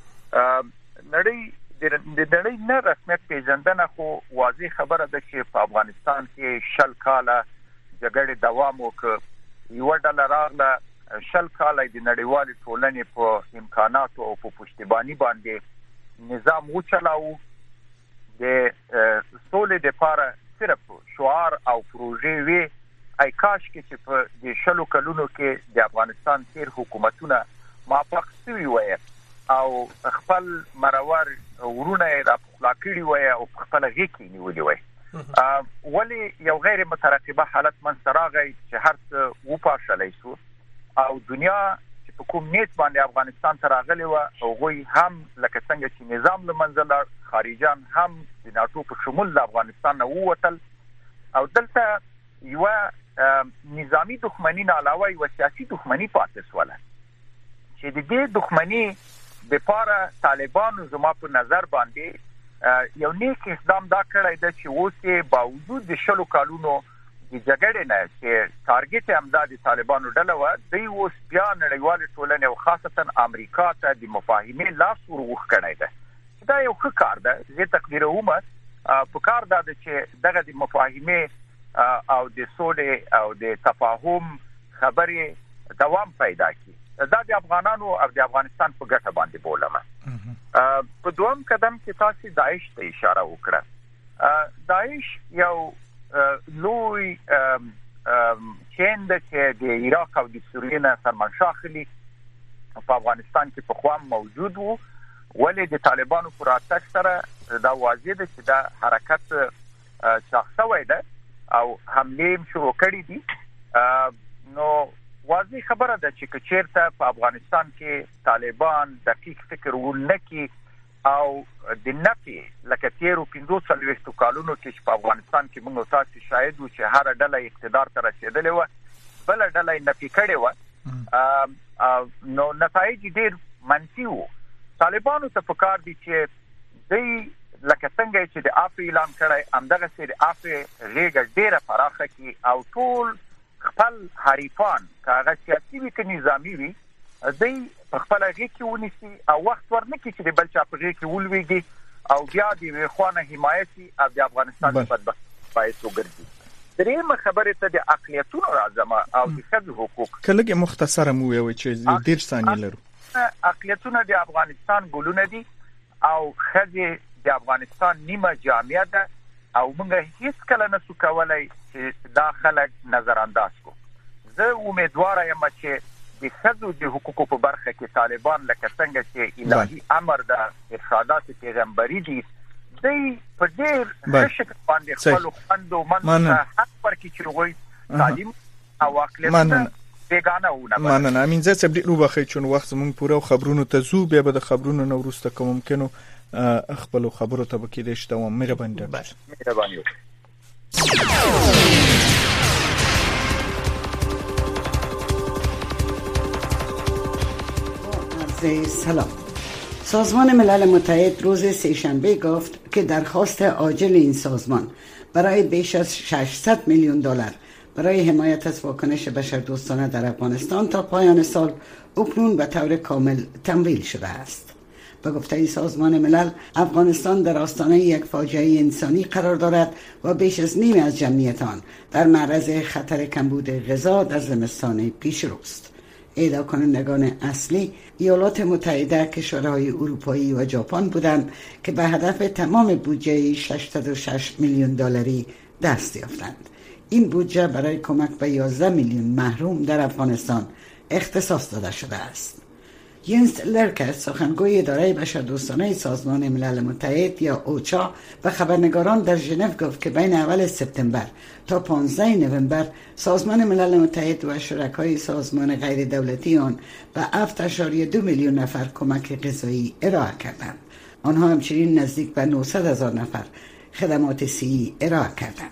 نړۍ د نړۍ نه رسمیت پیژندنه خو واضح خبره ده چې په افغانستان کې 60 کاله جګړې دوام وکړ، یو ډله راغله 60 کاله د نړیوالې ټولنې په امکاناتو او په پشتیبانی باندې نظام وچلاو د سولې لپاره صرف شعار او پروژې وی ای کاش کې چې په د 60 کلونو کې د افغانستان تیر حکومتونه موافق شوي وای او خپل مرور ورونه را پخلاکړي وای او خپل غیږ نیولې وای، ولی یو غیر مترقبه حالت من سراغی چې هر څه وپاشلای شو او دنیا چې په کوم نیت باندې افغانستان ته راغلی و او غوي هم لکه څنګه چې نظام لمنځل خارجان هم د ناتو په شمول د افغانستان نه ووتل او دلته یو نظامی دښمنی نه علاوه یو سیاسي دښمنی پاتې سواله چې د دې دښمنی د لپاره طالبانو زما په نظر باندې یو نیک اقدام دا کړی دی چې اوسه باوجود د 60 کالونو د جګړې نه چې ټارګټ امداد طالبانو ډله و دی اوس بیا نړیوال ټولنې او خاصتا امریکا ته د مفاهمې لاس ورغښ کړی دی. دا یو ښه کار دی، زه تقدیروم په کار دا چې دغه د مفاهمې او د سولې او د تفاهم خبرې دوام پیدا کړي. دا د افغانانو او د افغانستان په ګټه باندې بولم. په دوم قدم کې تاسو داعش ته اشاره وکړه. داعش یو لوی چین ده چې د عراق او د سوریې نه سرمنشا اخلي په افغانستان کې په خوام موجود وو، ولې د طالبانو پر اتک سره دا واضح ده چې دا حرکت شخصوي ده او حمله شروع کړې دي. نو واضح خبره ده چې چیرته په افغانستان کې طالبان دقیق فکر ولنکي او د نفي لکه تیرو 15 کالونو کې په افغانستان کې موږ تاسو شاهد وو چې هر ډله اقتدار ته رسیدلې و، بل ډله نفي کړې و، نو نتایج ډېر منفي وو. طالبانو ته پکار دي چې دوی لکه څنګه چې د افغان اعلان کړی همدغه سره افغان ریګه ډیره پراخه کی او ټول خپل حریفان کاغه سیاسي وي که نظامی وي دوی په خپل غږ کې ونیسي او وخت ورنکړي چې د بل چا په غږ کې ولويږي او بیا د خوانه حمایتي او د افغانستان په باید وګرځي. درېمه خبره ته د اقلیتونو راځم او د ښځو حقوق کله مختصره مو وي چې ډیر ثانیې لرو. اقلیتونه د افغانستان ګلونه دي او ښځې د افغانستان نیمه جامعه ده او موږ هیڅ کله نسو کولای چې دا خلک نظر انداز کو. زه امیدوار یم چې د ښځو د حقوقو په برخه کې طالبان لکه څنګه چې الهي امر ده ارشادات پیغمبري دي دوی په ډېر ښه شکل باندې خپلو خویندو منځ ته حق ورکړي چې هغوی تعلیم او اقلیتونه بیگانه ونه بلل. مننه. امین زه څه ډېر وبخښئ چون وخت زموږ پوره خبرونو ته ځو، بیا به د خبرونو نه وروسته که ممکنو خپلو خبرو ته به کېدای شي دوام. مهرباني مهرباني وکړئ. سلام. سازمان ملل متحد روز سه‌شنبه گفت که درخواست عاجل این سازمان برای بیش از 600 میلیون دلار برای حمایت از واکنش بشردوستانه در افغانستان تا پایان سال اکنون به طور کامل تمویل شده است. به گفته سازمان ملل، افغانستان در آستانه یک فاجعه انسانی قرار دارد و بیش از نیم از جمعیت آن در معرض خطر کمبود غذا در زمستان پیشروست. اعدا کنندگان اصلی ایالات متحده، کشورهای اروپایی و ژاپن بودند که به هدف تمام بودجه 606 میلیون دلاری دست یافتند. این بودجه برای کمک به 11 میلیون محروم در افغانستان اختصاص داده شده است. ینس لرکر، سخنگوی اداره بشردوستانه سازمان ملل متحد یا اوچا، به خبرنگاران در ژنو گفت که بین اول سپتامبر تا 15 نوامبر سازمان ملل متحد و شرکای سازمان غیر دولتی آن به 7.2 میلیون نفر کمک غذایی ارائه کردند. آنها همچنین نزدیک به 900,000 نفر خدمات صحی ارائه کردند.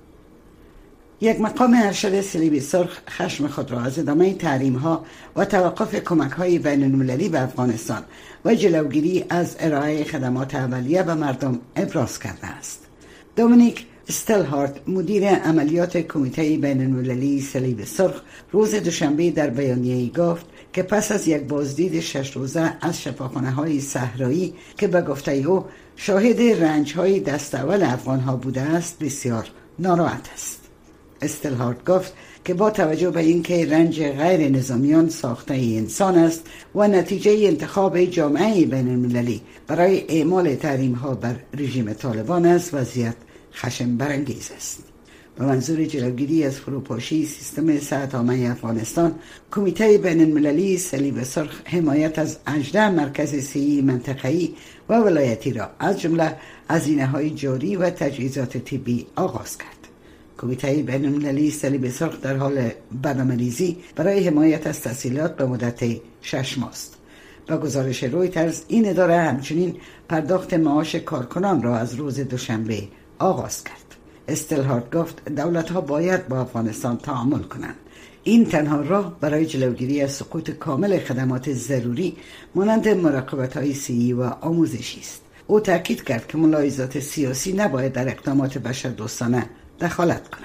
یک مقام ارشد صلیب سرخ خشم خود را از ادامه تحریم‌ها و توقف کمک‌های بین‌المللی به افغانستان و جلوگیری از ارائه خدمات اولیه به مردم ابراز کرده است. دومینیک استلهارت، مدیر عملیات کمیته بین‌المللی صلیب سرخ، روز دوشنبه در بیانیه‌ای گفت که پس از یک بازدید 6 روزه از شفاخانه‌های صحرایی که به گفته او شاهد رنج‌های دست اول افغان‌ها بوده است، بسیار ناراحت است. استلهارت گفت که با توجه به اینکه رنج غیر نظامیان ساخته انسان است و نتیجه انتخاب جامعه بین المللی برای اعمال تحریم‌ها بر رژیم طالبان است، وضعیت خشم برانگیز است. به منظور جلوگیری از فروپاشی سیستم صحت عامه افغانستان، کمیته بین المللی صلیب سرخ حمایت از 18 مرکز صحی منطقه‌ای و ولایتی را از جمله هزینه‌های جاری و تجهیزات طبی آغاز کرد. کمیته بین المللی صلیب سرخ در حال برنامه‌ریزی برای حمایت از تسهیلات به مدت 6 ماه است. با گزارش رویترز، این اداره همچنین پرداخت معاش کارکنان را از روز دوشنبه آغاز کرد. استلهارت گفت دولت‌ها باید با افغانستان تعامل کنند. این تنها راه برای جلوگیری از سقوط کامل خدمات ضروری مانند مراقبت‌های صحی و آموزشی است. او تاکید کرد که ملاحظات سیاسی نباید در اقدامات بشردوستانه دخالت کند.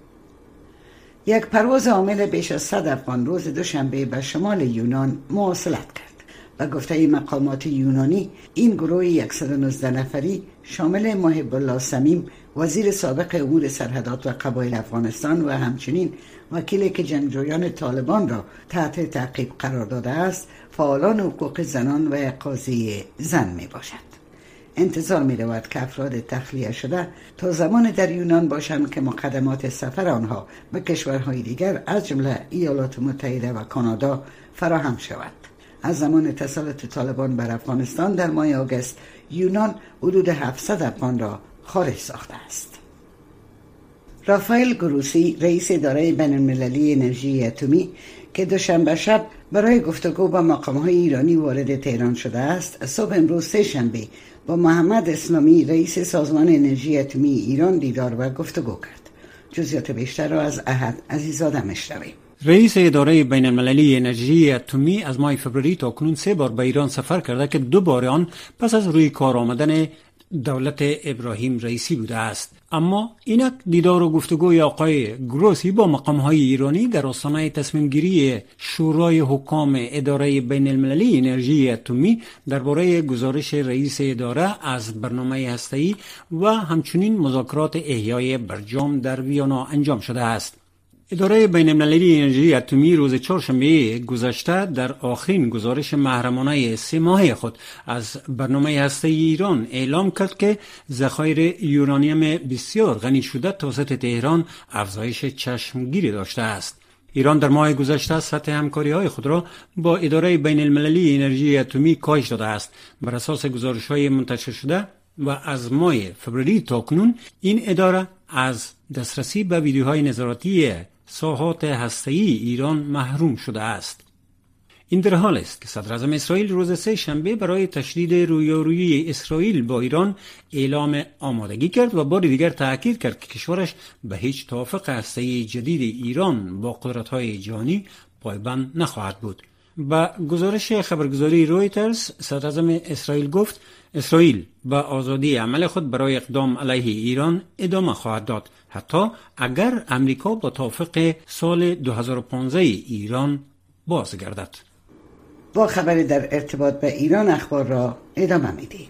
یک پرواز حامل بیش از 100 افغان روز دوشنبه به شمال یونان مواصلت کرد. به گفته مقامات یونانی، این گروه 119 نفری شامل محب الله صمیم، وزیر سابق امور سرحدات و قبایل افغانستان و همچنین وکیلی که جنگجویان طالبان را تحت تعقیب قرار داده است، فعالان حقوق زنان و قاضی زن می باشد. انتظار می رود که افراد تخلیه شده تا زمان در یونان باشند که مقدمات سفر آنها به کشورهای دیگر از جمله ایالات متحده و کانادا فراهم شود. از زمان تسلط طالبان بر افغانستان در ماه آگوست، یونان حدود 700 افغان را خارج ساخته است. رافائل گروسی، رئیس اداره بین المللی انرژی اتمی که دوشنبه شب برای گفتگو با مقام‌های ایرانی وارد تهران شده است، صبح امروز سه‌شنبه با محمد اسلامی، رئیس سازمان انرژی اتمی ایران دیدار و گفتگو کرد. جزئیات بیشتر را از احد عزیزاده میشنویم. رئیس اداره بین المللی انرژی اتمی از ماه فوریه تا کنون 3 بار به ایران سفر کرده که 2 بار آن پس از روی کار آمدن دولت ابراهیم رئیسی بوده است. اما اینک دیدار و گفتگوی آقای گروسی با مقام‌های ایرانی در آستانه تصمیم گیری شورای حکام اداره بین المللی انرژی اتمی درباره گزارش رئیس اداره از برنامه هسته‌ای و همچنین مذاکرات احیای برجام در ویانا انجام شده است. اداره بین‌المللی انرژی اتمی روز چهارشنبه گذشته در آخرین گزارش محرمانه 3 ماهه خود از برنامه هسته‌ای ایران اعلام کرد که ذخایر یورانیم بسیار غنی شده توسط تهران افزایش چشمگیری داشته است. ایران در ماه گذشته سطح همکاری‌های خود را با اداره بین‌المللی انرژی اتمی کاهش داده است. بر اساس گزارش‌های منتشر شده و از ماه فوریه تا کنون این اداره از دسترسی به ویدیوهای نظارتی ساحات هسته‌ای ایران محروم شده است. این در حال است که صدر اعظم اسرائیل روز سه شنبه برای تشدید رویارویی اسرائیل با ایران اعلام آمادگی کرد و بار دیگر تاکید کرد که کشورش به هیچ توافق هسته‌ای جدید ایران با قدرت‌های جهانی پایبند نخواهد بود. با گزارش خبرگزاری رویترز صدر اعظم اسرائیل گفت اسرائیل با آزادی عمل خود برای اقدام علیه ایران ادامه خواهد داد، حتی اگر امریکا با توافق سال 2015 ایران بازگردد. با خبر در ارتباط به ایران اخبار را ادامه میدیم.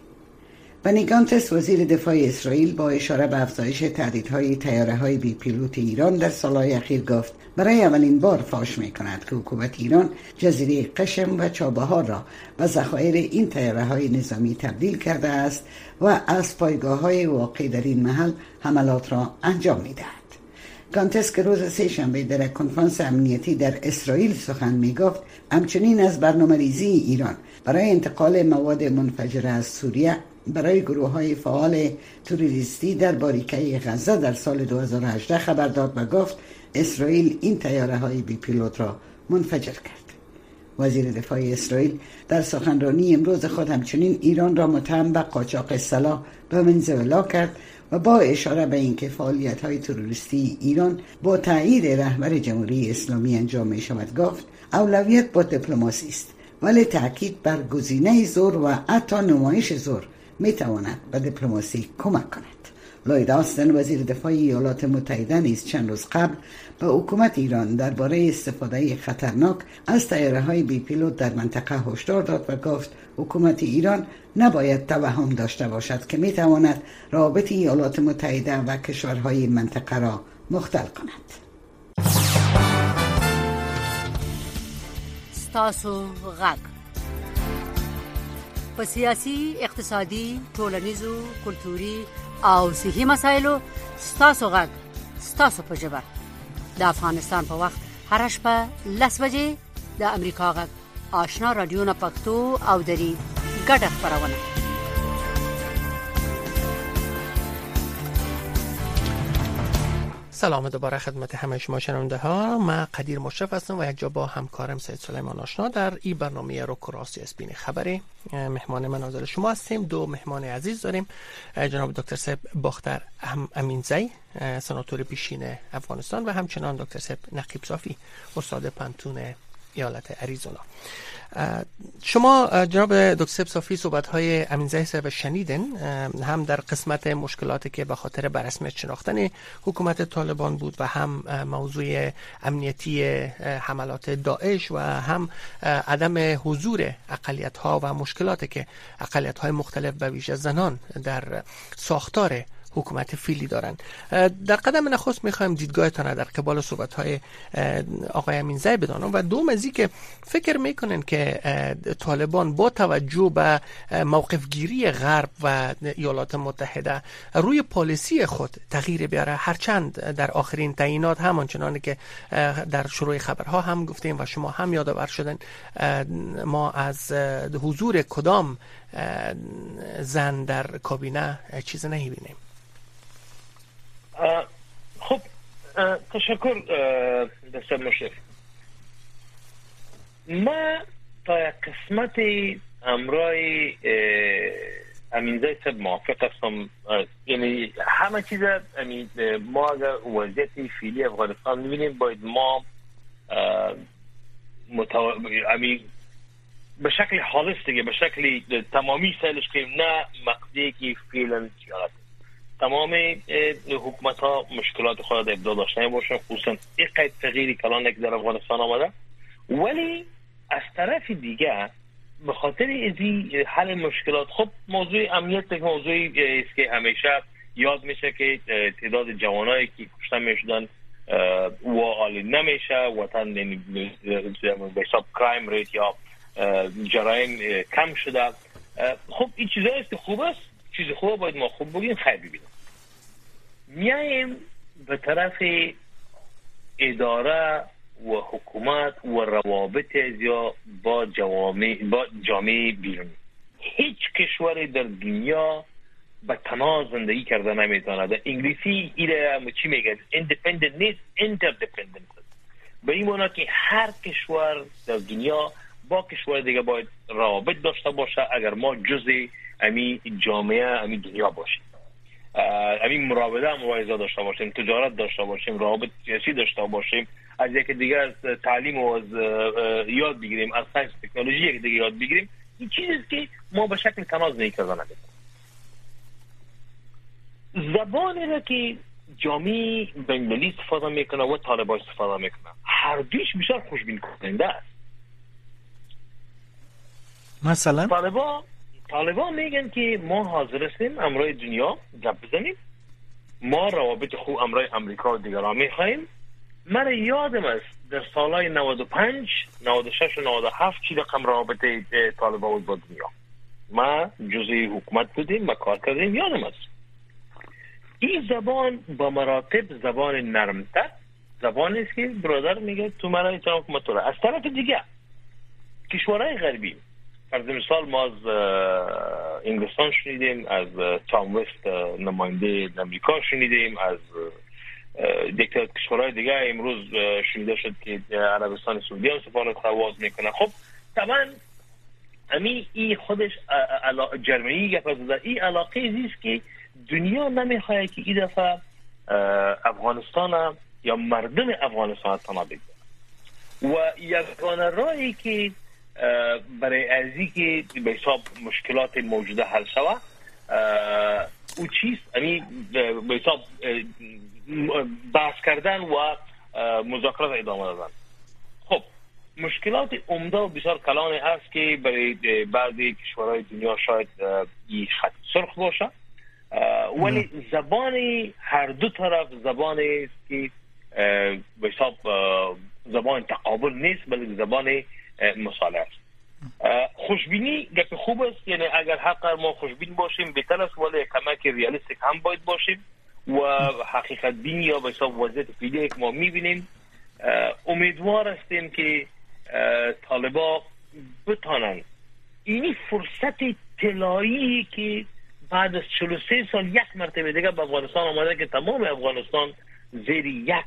بنی گانتس وزیر دفاع اسرائیل با اشاره به افزایش تهدیدهای طیاره‌های بی پیلوت ایران در سالهای اخیر گفت برای اولین بار فاش می‌کند که حکومت ایران جزیره قشم و چابهار را به ذخایر این طیاره‌های نظامی تبدیل کرده است و از پایگاه‌های واقع در این محل حملات را انجام می‌دهد. گانتس که روز سه شنبه در کنفرانس امنیتی در اسرائیل سخن می‌گفت همچنین از برنامه‌ریزی ایران برای انتقال مواد منفجره از سوریه برای گروه‌های فعال تروریستی در باریکه غزه در سال 2018 خبر داد و گفت اسرائیل این طیاره‌های بی پیلوت را منفجر کرد. وزیر دفاع اسرائیل در سخنرانی امروز خود همچنین ایران را متهم به قاچاق سلاح به ونزوئلا کرد و با اشاره به اینکه فعالیت‌های تروریستی ایران با تایید رهبر جمهوری اسلامی انجام می‌شود گفت اولویت با دیپلماسی است، ولی تاکید بر گزینه زور و حتی نمایش زور می‌تواند به دیپلماسی کمک کند. لوید آستن وزیر دفاع ایالات متحده نیز چند روز قبل به حکومت ایران درباره استفاده خطرناک از طیاره‌های بی پیلوت در منطقه هشدار داد و گفت حکومت ایران نباید توهم داشته باشد که می‌تواند روابط ایالات متحده و کشورهای منطقه را مختل کند. ستاسو غږ په سیاسي، اقتصادي، ټولنیزو، کلتوري او صحي مسایلو ستاسو غږ ستاسو په ژبه د افغانستان په وخت هر شپه 10 بجې د امریکا غږ آشنا رادیو نه پښتو او دری ګډه خبرونه. سلام دوباره خدمت همه شما شنونده ها. من قدیر مشرف هستم و یک جا با همکارم سید سلیمان آشنا در این برنامه روک و راست اسپین خبری مهمان من حاضر شما هستیم. دو مهمان عزیز داریم، جناب دکتر صاحب باختر امینزی سناتور پیشین افغانستان و همچنان دکتر صاحب نقیب صافی استاد پانتون ایالت اریزونا. شما جناب دکتر صافی صحبت‌های امینزی صاحب شنیدن، هم در قسمت مشکلاتی که به خاطر بررسمیت شناختن حکومت طالبان بود و هم موضوع امنیتی حملات داعش و هم عدم حضور اقلیت‌ها و مشکلاتی که اقلیت‌های مختلف به ویژه زنان در ساختار حکومت فعلی دارند. در قدم نخست میخوایم دیدگاهتان در قبال صحبت‌های آقای امینزی بدانم و دوم از این که فکر میکنن که طالبان با توجه به موقف گیری غرب و ایالات متحده روی پالیسی خود تغییر بیاره، هرچند در آخرین تعیینات همانچنان که در شروع خبرها هم گفتیم و شما هم یادآور شدن ما از حضور کدام زن در کابینه چیز نمیبینیم. خب تشکر دکتر مشرف. ما تا یک قسمت امرای امینزی صاحب موافق هستم، یعنی همه چیز ما اگر وضعیت فعلی افغانستان میبینیم باید ما به شکل خالص دیگه به شکل تمامی سالش کنیم، نه مقضیه که فعلا جهات تمام حکومت ها مشکلات خود ابدا داشتن باشن، خصوصا این قید تغییری کلان که در افغانستان آمده، ولی از طرف دیگه به خاطر ازی حل مشکلات خب موضوع امنیت یک موضوعی است که همیشه یاد میشه که تعداد جوانایی که کشته میشدن و عالی نمیشه، وطن به حساب کرایم ریت یا جرایم کم شده. خب این چیزایی است که خوب است، چیز خوب باید ما خوب بگیم، خیر ببینیم. میایم به طرف اداره و حکومت و روابط یا با جامعه بیرونی. هیچ کشوری در دنیا به تنها زندگی کرده نمیتونه. در انگلیسی ایره چی میگه؟ independent نیست، interdependent. به این معنی که هر کشور در دنیا با کشور دیگه باید روابط داشته باشه اگر ما جزء امی جامعه امی دنیا باشیم. امی مراوده داشته باشیم، تجارت داشته باشیم، روابط سیاسی داشته باشیم، از یک دیگه از تعلیم و از یاد بگیریم، از ساینس تکنولوژی یک دیگه یاد بگیریم. این چیزی که ما به شکل تناز زندگی کرده نمی‌کنیم. زبانی را که جامعه بین‌المللی استفاده میکنه و طالبان استفاده میکنه، هر دویش بسیار خوشبین کننده است. مثلا طالبان میگن که ما حاضر هستیم امروی دنیا گپ بزنیم، ما روابط خوب امروی امریکا و دیگران میخوایم. من یادم است در سالهای 95 96 و 97 چی رقم روابط طالبان بود با دنیا. ما جزء حکومت بودیم، ما کار کردیم، یادم است. این زبان با مراتب زبان نرمتر، زبانی است که برادر میگه تو مرا ایتان حکومت رو. از طرف دیگه کشورهای غربی، فرض مثال ما از انگلستان شنیدیم، از تام وست نماینده امریکا شنیدیم، از دیگر کشورهای دیگه امروز شنیده شد که عربستان سعودی هم سفارت خواهد میکنه. خب طبعا امی ای خودش جرمنی گفت زده، این علاقه زیست که دنیا نمیخواه که این دفعه افغانستان یا مردم افغانستان تنها بگذاره و یکانه راهی که برای ازی که به حساب مشکلات موجوده حل شوه او چیست؟ امی به حساب بحث کردن و مذاکرات ادامه دادن. خب مشکلات عمده و بسیار کلانی است که برای بعضی کشورهای دنیا شاید این خط سرخ باشه، ولی زبانی هر دو طرف زبانی است که به حساب زبان تقابل نیست بلکه زبان مصالحه است. خوشبینی گپ خوب است، یعنی اگر حق ما خوشبین باشیم بهتر است، ولی کمک ریالیستیک هم باید باشیم و حقیقت بینی یا به حساب وضعیت فعلی که ما میبینیم. امیدوار هستیم که طالبا بتانن اینی فرصت طلایی که بعد از 43 سال یک مرتبه دیگه به افغانستان آمده که تمام افغانستان زیر یک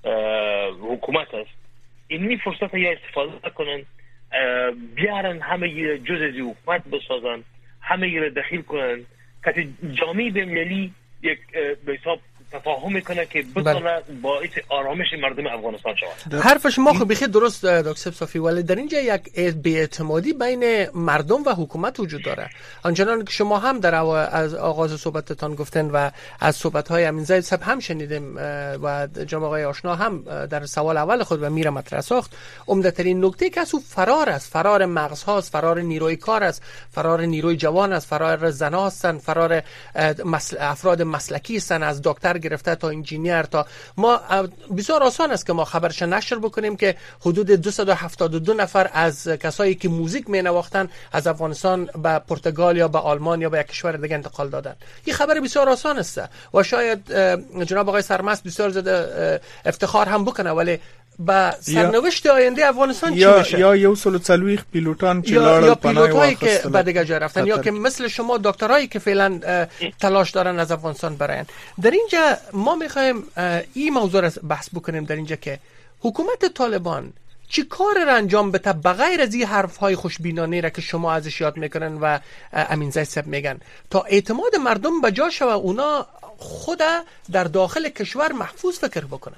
حکومت است، اینی فرصت یا استفاده کنن، بیارن همه جز از حکومت بسازن، همه را دخیل کنن که جامعه بین‌المللی یک به حساب تفاهم میکنه که بتونه باعث آرامش مردم افغانستان شود. حرف شما خب بخیر درست دکتر صافی، ولی در اینجا یک بی‌اعتمادی بین مردم و حکومت وجود داره. آنچنان که شما هم در از آغاز صحبتتان گفتن و از صحبت‌های امینزاده صاحب هم شنیدیم و جناب آقای آشنا هم در سوال اول خود و میره مطرح ساخت، عمده‌ترین نکته که او فرار است، فرار مغزهاست، فرار نیروی کار است، فرار نیروی جوان است، فرار زن‌ها هستند، فرار افراد مسلکی هستند، از دکتر گرفته تا انجینیر. تا ما بسیار آسان است که ما خبرش نشر بکنیم که حدود 272 نفر از کسایی که موزیک می نواختن از افغانستان به پرتغال یا به آلمان یا به یک کشور دیگه انتقال دادن. این خبر بسیار آسان است و شاید جناب آقای سرمست بسیار زیاده افتخار هم بکنه، ولی با سرنوشت آینده افغانستان چی میشه؟ یا یو سلو تلویخ پیلوتان چی لارل یا پیلوتایی که بعد دیگه جا رفتن یا که مثل شما دکترایی که فعلا تلاش دارن از افغانستان براین. در اینجا ما میخوایم این موضوع را بحث بکنیم در اینجا که حکومت طالبان چی کار را انجام بده بغیر از این حرفهای خوشبینانه را که شما ازش یاد میکنن و امینزاده صاحب میگن تا اعتماد مردم به جا شوه اونا خود در داخل کشور محفوظ فکر بکنن.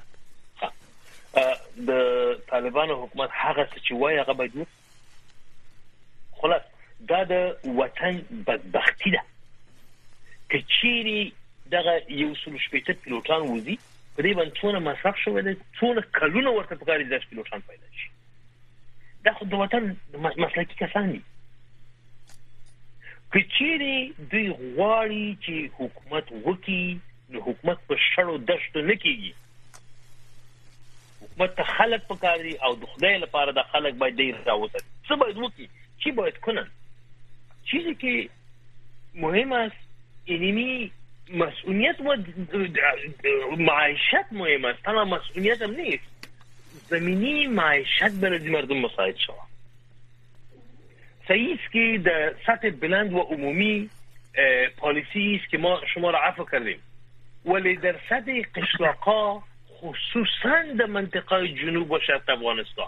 د طالبان حکومت هغه چې وایي هغه باید وي. خلاص دا د وطن بدبختی ده که چیرې دغه یو سلو شپېته پیلوټان وځي په دې باندې څونه مصرف شوی دی، څونه کلونه ورته پکار دي داسې پیلوټان پیدا شي. دا خو د وطن مسلکي کسان دي. که چیرې دوی غواړي چې حکومت وکړي نو حکومت په شړو دشتو نه کېږي. متخلق پکاري او د خدای لپاره د خلک باید ډیر راوځي څه باید وکړي چې باید کنن چیزی که مهم است علمی مسئولیت و معیشت مهم است تنها مسئولیت هم نیست زمینی معیشت برای مردم مساعد شود صحیح است که در سطح بلند و عمومی پالیسی است که ما شما را عفو کردیم ولی در سطح قشلاقا خصوصا در منطقه جنوب و شرق افغانستان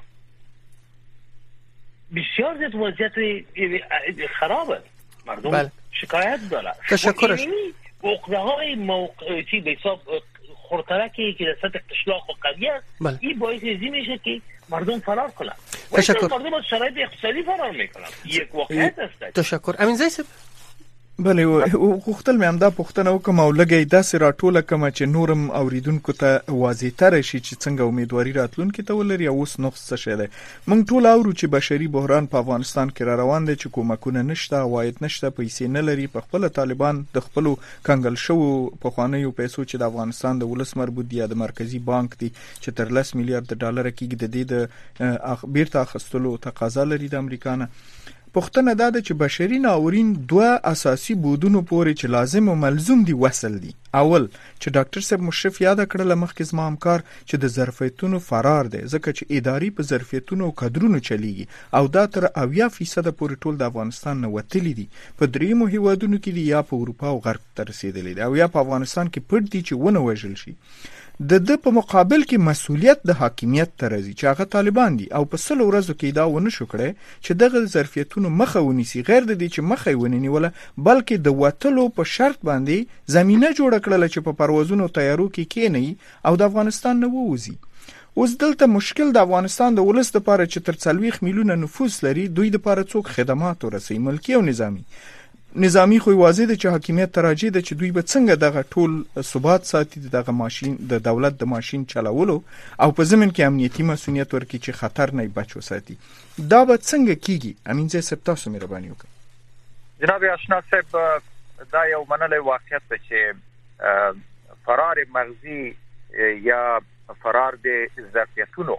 بسیار زیاد وضعیت خراب است مردم شکایت دارند تشکرش عقده های موقعی به حساب خورترکی که در سطح قشلاق و قوی است این باعث ازی میشه که مردم فرار کنند تشکر مردم از شرایط اقتصادی فرار میکنند یک واقعیت است تشکر امین زیسب بله وختل مې همدا پوښتنه وکم او لګي داسې راټوله کوم چې نورم اوریدونکو ته واضح تر شي چې څنګه امیدواري راتلونکي ته ولري او اوس نقص څه شه ده موږ ټول اورو چې بشري بحران په افغانستان کې را روان دي چې کومکونه نشته عواید نشته پیسې نه لري په خپل طالبان د خپل کنګل شو په خوانیو پیسو چې د افغانستان د ولس مربوط دی د مرکزی بانک دی چې تر 10 میلیارډ ډالر کېږي د دې د بیرته اخستلو تقاضا لري د امریکا نه پښتنه دا چې بشري ناورین دوه اساسي بودونو پورې چې لازم او ملزوم دي وصل دي اول چې ډاکټر صاحب مشرف یاد کړل مخکې زما همکار چې د ظرفیتونو فرار دي ځکه چې اداري په ظرفیتونو او کډرونو چلیږي او دا تر 80% پورې ټول د افغانستان نه وتلی دي په دریمو هیوادونو کې دي یا په اروپا او غرب ته رسیدلي دي او یا په افغانستان کې پټ دي چې ونه وژل شي د په مقابل کې مسؤلیت د حاکمیت ترازی چې هغه طالبان دي او په سلو ورځو کې دا ونه شو کړي چې دغه ظرفیتونو مخه ونیسي غیر د دې چې مخه ونی ولا بلکې د وټلو په شرط باندې زمينه جوړ کړل چې په پروازونو تیارو کې کېنی او د افغانستان نه ووزي اوس دلته مشکل د افغانستان د ولس لپاره چې تر 40 میلیونه نفوس لري دوی لپاره څوک خدمات ورسي ملکی او نظامی خو واضح ده چې حاکمیت تراجی ده چې دوی به څنګه دغه ټول ثبات ساتي دغه ماشين د دولت د ماشين چلولو او په زمين کې امنیتي مسؤلیت ورکړي چې خطر نه بچو ساتي دا به څنګه کیږي امین زه سپتاسو مهرباني وکړه جناب آشنا صاحب دا یو منلې واقعیت ده چې فرار مغزي یا فرار د ظرفیتونو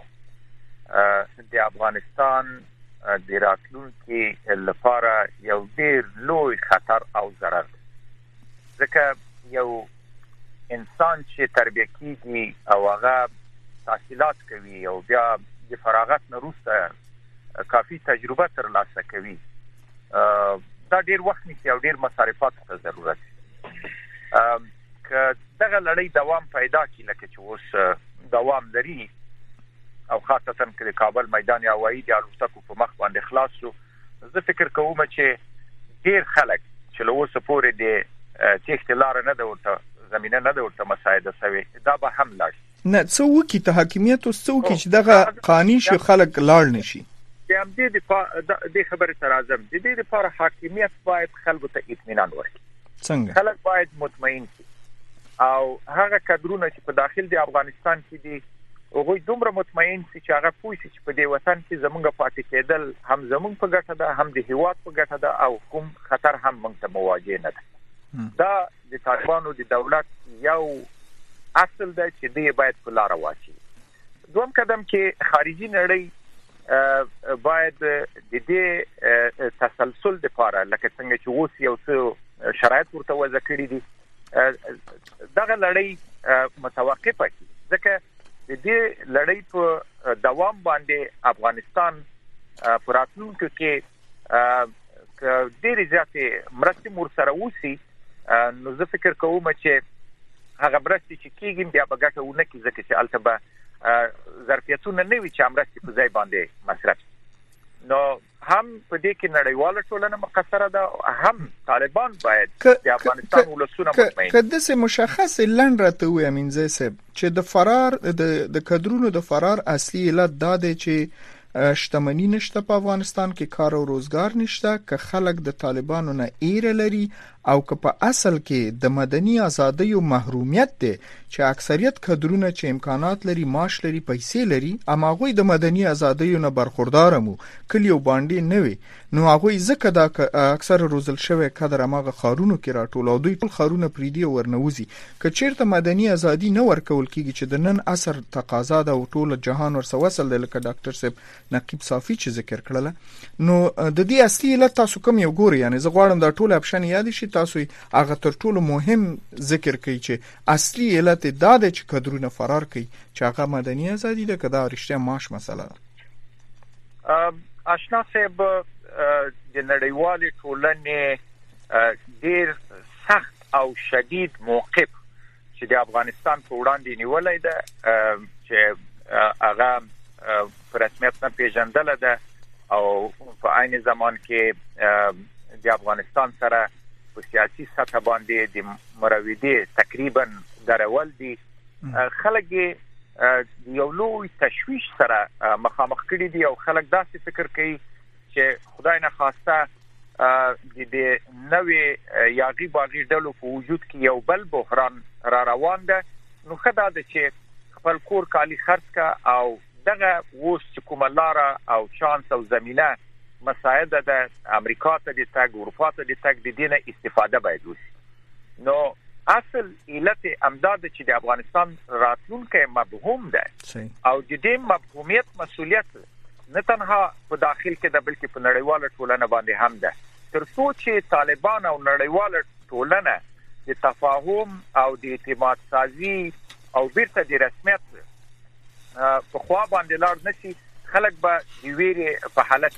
د افغانستان د راتلونکي لپاره یو ډیر لوی خطر او ضرر ځکه یو انسان چې تربیه کیږي او هغه تحصیلات کوي او بیا د فراغت نه وروسته کافي تجربه ترلاسه کوي دا ډیر وخت نیسي او ډیر مصارفات ته ضرورت که دغه لړۍ دوام پیدا کړي لکه چې اوس دوام لري او خاصه که د کابل میدان هوایی د الوتکو په مخ باندې خلاص شو زه فکر کوم چې ډیر خلک چې له اوسه پورې د تېښتې لاره نه ده ورته زمینه نه ده ورته مساعده شوې دا به هم لاړ نه څه وکړي ته حاکمیت اوس څه وکړي چې دغه قانوني شي خلک لاړ نشي د همدې خبرې ته راځم د دې لپاره حاکمیت باید خلکو ته اطمینان ورکړي څنګه خلک باید مطمئن شي او هغه کډرونه چې په داخل د افغانستان کې دي هغه دومره مطمئن شي چې هغه پوه شي چې په دې وطن کې زمونږ پاتې کېدل هم زمونږ په ګټه ده هم د هیواد په ګټه ده او کوم خطر هم موږ ته مواجه نه ده دا د طالبانو د دولت یو اصل ده چې دې باید په لار واچي دوم قدم کې خارجي نړۍ باید د دې تسلسل لپاره لکه څنګه چې اوس یو څه شرایط ورته وضع کړی دي دغه لړۍ متوقفه کړي ځکه د دې لړۍ په دوام باندې افغانستان پر راتلونکو کې ډېرې زیاتې مرستې ورسره وشي نو زه فکر کوم چې هغه مرستې چې کېږي بیا به ګټه ونه کړي ځکه چې هلته به ظرفیتونه نه وي چې مرستې په ځای باندې مصرف نو هم په دې کې نړیواله ټولنه مقصره ده هم طالبان باید د افغانستان ولسونه مطمئن کده سه مشخص لن راته وي امینځه صاحب چې د فرار د کډرونو د فرار اصلي علت دا دی چې شتمنی نشته په افغانستان کې کار او روزګار نشته که خلک د طالبانو نه ایره لري او که په اصل کې د مدني ازادۍ او محرومیت دی چې اکثریت کډرونه چې امکانات لري معاش لري پیسې لري اماغوی د مدني ازادۍ نه برخوردار مو کلیو باندې نه وي نو هغه ځکه دا اکثر روزل شوی کډر اماغه خارونو کې راټول او دوی ټول خارونه پریدي ورنوزي که چیرته مدني ازادي نه ورکول کیږي چې د نن اثر تقاضا ده او ټول جهان ورسوسل د لکه ډاکټر صاحب نقیب صافي چې ذکر کړله نو د دې اصلي علت تاسو کوم یو ګوري یعنی زه غواړم دا ټول اپشن یاد شي تاسو هغه تر ټولو مهم ذکر کوي چې اصلي علت دا ده چې کډرونه فرار کوي چې هغه مدني ازادي ده کدا رښتیا معاش مسله ده آشنا صاحب د نړیوالې ټولنې ډیر سخت او شدید موقف چې د افغانستان په وړاندې نیولای ده چې هغه په رسمیت نه پیژندل ده او په عین زمان کې د افغانستان سره په سیاسي سطح باندې د مرویدې تقریبا درول دي خلک یو لوی تشویش سره مخامخ کړي دي او خلک داسې فکر کوي چې خدای نه خواسته د نوې یاغي باغی ډلو په وجود کې یو بل بحران را روان ده نو خدای د چې خپل کور کالی خرڅ کا او دغه وس چې کومه لاره او شانس او زمينه مساعده ده امریکا ته د تګ اروپا ته د تګ د دینه استفاده باید وشي نو اصل علت امداد چې د افغانستان راتلونکي مبهم ده او د دې مبهومیت مسؤلیت نه تنها په داخل کې د بلکې په نړیواله ټولنه باندې هم ده تر څو چې طالبان او نړیواله ټولنه د تفاهم او د اعتماد سازي او بیرته د رسمیت په خوا باندې لار نشي خلک به د ویرې په حالت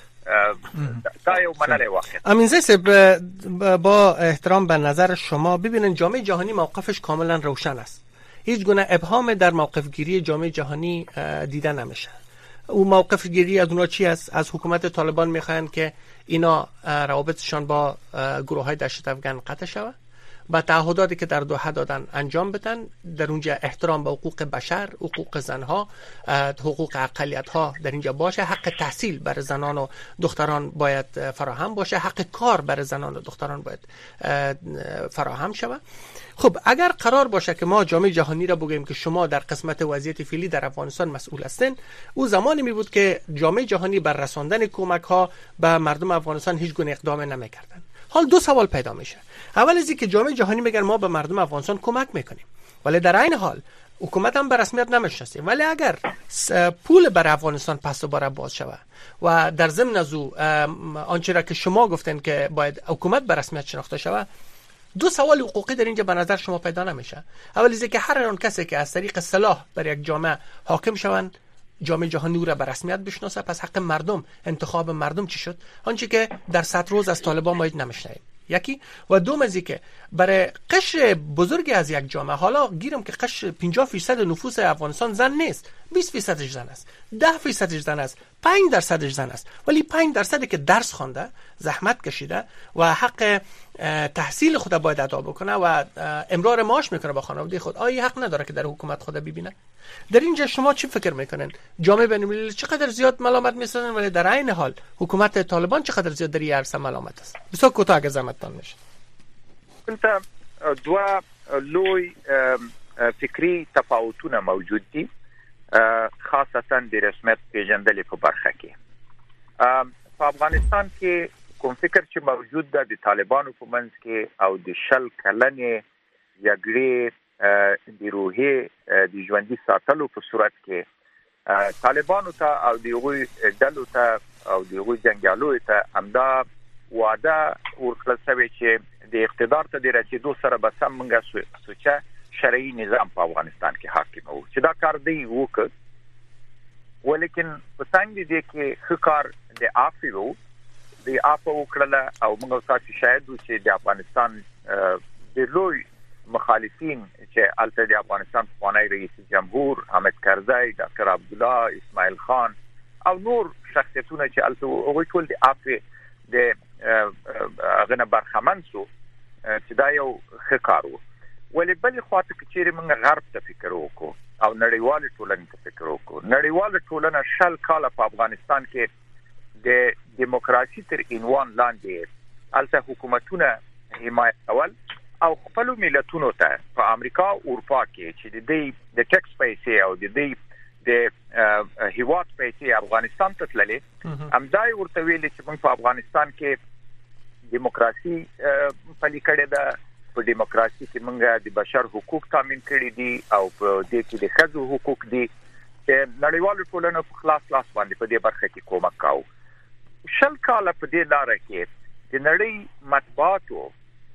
کې دا یو منله واقع امینزه صاحب با احترام به نظر شما ببینن جامعه جهانی موقفش کاملا روشن است هیچ گونه ابهام در موقف گیری جامعه جهانی دیده نمیشه او موقف گیری از اونا چی است از حکومت طالبان میخواین که اینا روابطشان با گروه های دهشت افغان قطع شود با تعهداتی که در دوحه دادن انجام بدن در اونجا احترام به حقوق بشر حقوق زنها حقوق اقلیت ها در اینجا باشه حق تحصیل برای زنان و دختران باید فراهم باشه حق کار برای زنان و دختران باید فراهم شود خب اگر قرار باشه که ما جامعه جهانی را بگیم که شما در قسمت وضعیت فعلی در افغانستان مسئول هستین او زمانی می بود که جامعه جهانی بر رساندن کمک ها به مردم افغانستان هیچ گونه اقدام نمیکردن حال دو سوال پیدا میشه اول از اینکه جامعه جهانی میگن ما به مردم افغانستان کمک میکنیم ولی در عین حال حکومت هم به رسمیت نمیشناسه ولی اگر پول بر افغانستان پس دوباره باز شود و در ضمن از آنچه را که شما گفتین که باید حکومت به رسمیت شناخته شود دو سوال حقوقی در اینجا به نظر شما پیدا نمیشه اول از اینکه هر اون کسی که از طریق سلاح بر یک جامعه حاکم شوند جامعه جهانی او را به رسمیت بشناسه پس حق مردم انتخاب مردم چی شد آنچه که در 100 روز از طالبان ما نمیشنیم یکی و دوم از اینکه برای قشر بزرگی از یک جامعه حالا گیرم که قشر 50% نفوس افغانستان زن نیست 20% زن است 10% زن است 5% زن است ولی 5% که درس خوانده زحمت کشیده و حق تحصیل خود باید ادا بکنه و امرار معاش میکنه با خانواده خود آیا حق نداره که در حکومت خود ببینه در اینجا شما چی فکر میکنین جامعه بین‌المللی چقدر زیاد ملامت میسازن ولی در عین حال حکومت طالبان چقدر زیاد در این عرصه ملامت است بسیار کوتاه اگه زحمتتان میشه دلته دوا لوی فکری تفاوتونه موجود دي خاصتا د رسمیت پیژندل په برخه کې په افغانستان کې کوم فکر چې موجود ده د طالبانو په منځ کې او د شل کلنې جګړې د روحي د ژوندۍ ساتلو په صورت کې طالبانو ته او د هغوی ډلو ته او د هغوی جنګیالو ته همدا وعده ورکړل شوې چې د اقتدار ته د رسیدو سره به سم موږ سوچه شرعي نظام په افغانستان کې حاکم وو چې دا کار دی وکړ ولیکن په څنګه دي کې خکار د افیو د افو وکړه او موږ تاسو شاید چې د افغانستان د لوی مخالفین چې الته د افغانستان خوانی رئیس جمهور حامد کرزی ډاکټر عبد الله اسماعیل خان او نور شخصیتونه چې الته هغوی ټول د افو د غنه برخمن سو چې دا یو خکار وو ولې بل خواته کچېره موږ غرب ته فکر وکړو او نړیوال ټولنې ته فکر وکړو نړیوال ټولنه شل کاله په افغانستان کې د دیموکراسي تر عنوان لاندې الته حکومتونه حمایت کول او خپل ملتونو ته په امریکا او اروپا کې چې د ټیکس پیسې او د د هیواد پیسې افغانستان ته تللې همدای ورته ویل چې موږ په افغانستان کې دیموکراسي پلي کړې ده، په دیموکراسي کې موږ د بشر حقوق تامین کړي دي او په دې کې د ښځو حقوق دي چې نړیوالو ټولنو په خلاص لاس باندې په دې برخه کې کومک کاوه. 10 کال په دې لار کې د نړۍ مطبوعاتو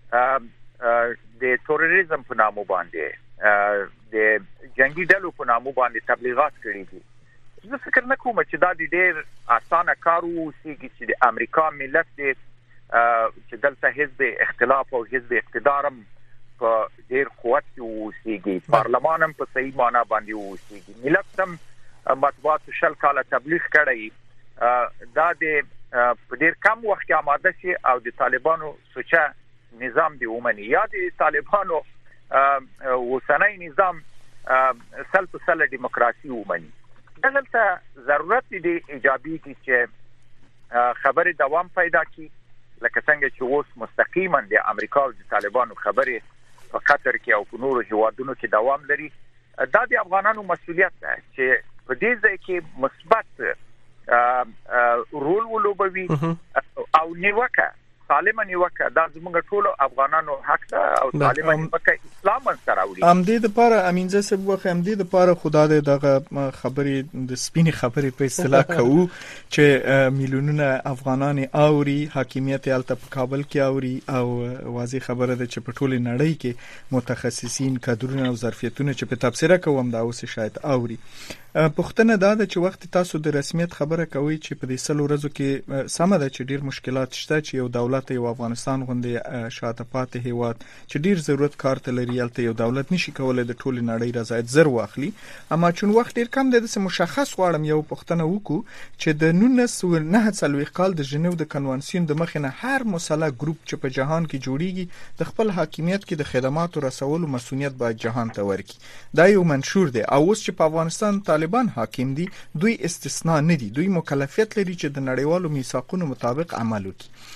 د تروریزم په نامو باندې د جنگي ډلو په نامو باندې تبلیغات کړي دي. زه فکر نه کوم چې دا د ډېر اسانه کار وو چې د امریکا ملت چې دلته حزب اختلاف او حزب اقتدارم په ډېر قوت ووسیږي، پارلمان هم په صحیح معنا باندې ووسیږي، ملت هم مطبوعاتو 10 کال تبلیغ کړی، دا د په ډېر کم وخت کې آماده شي او د طالبانو سوچه نظام دی ومني یا د طالبانو وسنۍ نظام سل دیموکراسي ومني. دلته ضرورت دی ایجابي کی چې خبرې دوام پیدا کی، لکه څنګه چې اوس مستقیما د امریکا او د طالبانو خبرې په قطر کې او په نورو هیوادونو کې دوام لري. دا د افغانانو مسؤلیت ده چې په دې ځای کې مثبت رول ولوبوي او نیوکه سالمه نیوکه دا زموږ ټول افغانانو حق ده او سالمه نیوکه اسلام سره وړي. امدې د لپاره امینځه سب وخت امدې د لپاره خدای دغه خبرې د سپینې خبرې په اصطلاح کوو چې میلیونونه افغانان اوري، حاکمیت الته په کابل کې اوري او واضح خبره ده چې په ټول نړۍ کې متخصصین کادرونه او ظرفیتونه چې په تبصره کوم دا اوس شاید اوري. پښتنه دا ده چې وخت تاسو د رسمیت خبره کوي چې په دې 100 ورځو کې سم ده چې ډیر مشکلات شته چې یو دولت یو افغانستان غوندې شاته پاتې هیواد چې ډیر ضرورت کار ته لري الته یو دولت نشي کولای د ټول نړۍ رضایت زر واخلي، اما چون وخت ډیر کم ده د مشخص غواړم یو پښتنه وکړو چې د 1949 کال د ژنیو د کنوانسیون د مخینه هر مسلح ګروپ چې په جهان کې جوړیږي د خپل حاکمیت کې د خدماتو رسولو مسؤلیت باید جهان ته ورکړي. دا یو منشور دی او اوس چې په افغانستان طالبان حاکم دي دوی استثناء نه دي، دوی مکلفیت لري چې د نړیوالو میثاقونو مطابق عمل وکړي.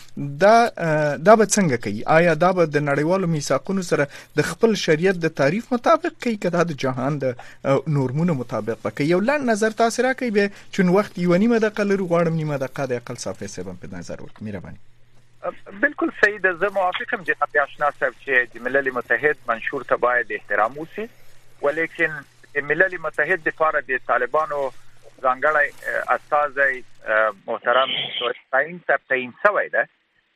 دا به څنګه کوي؟ آیا دا به د نړیوالو میثاقونو سره د خپل شریعت د تعریف مطابق کوي که دا د جهان د نورمونو مطابق کوي؟ یو لنډ نظر تاسو راکړئ به چون وخت یو نیمه دقیقه لري، غواړم نیمه دقیقه د عقل صافي صاحب په نظر ورکړئ. مهرباني. بالکل صحیح ده. زه موافقم جناب آشنا صاحب چې د ملل متحد منشور ته باید احترام وشي، ولیکن ملل متحد لپاره د طالبانو ځانګړی استازی محترم تعیین شوی ده،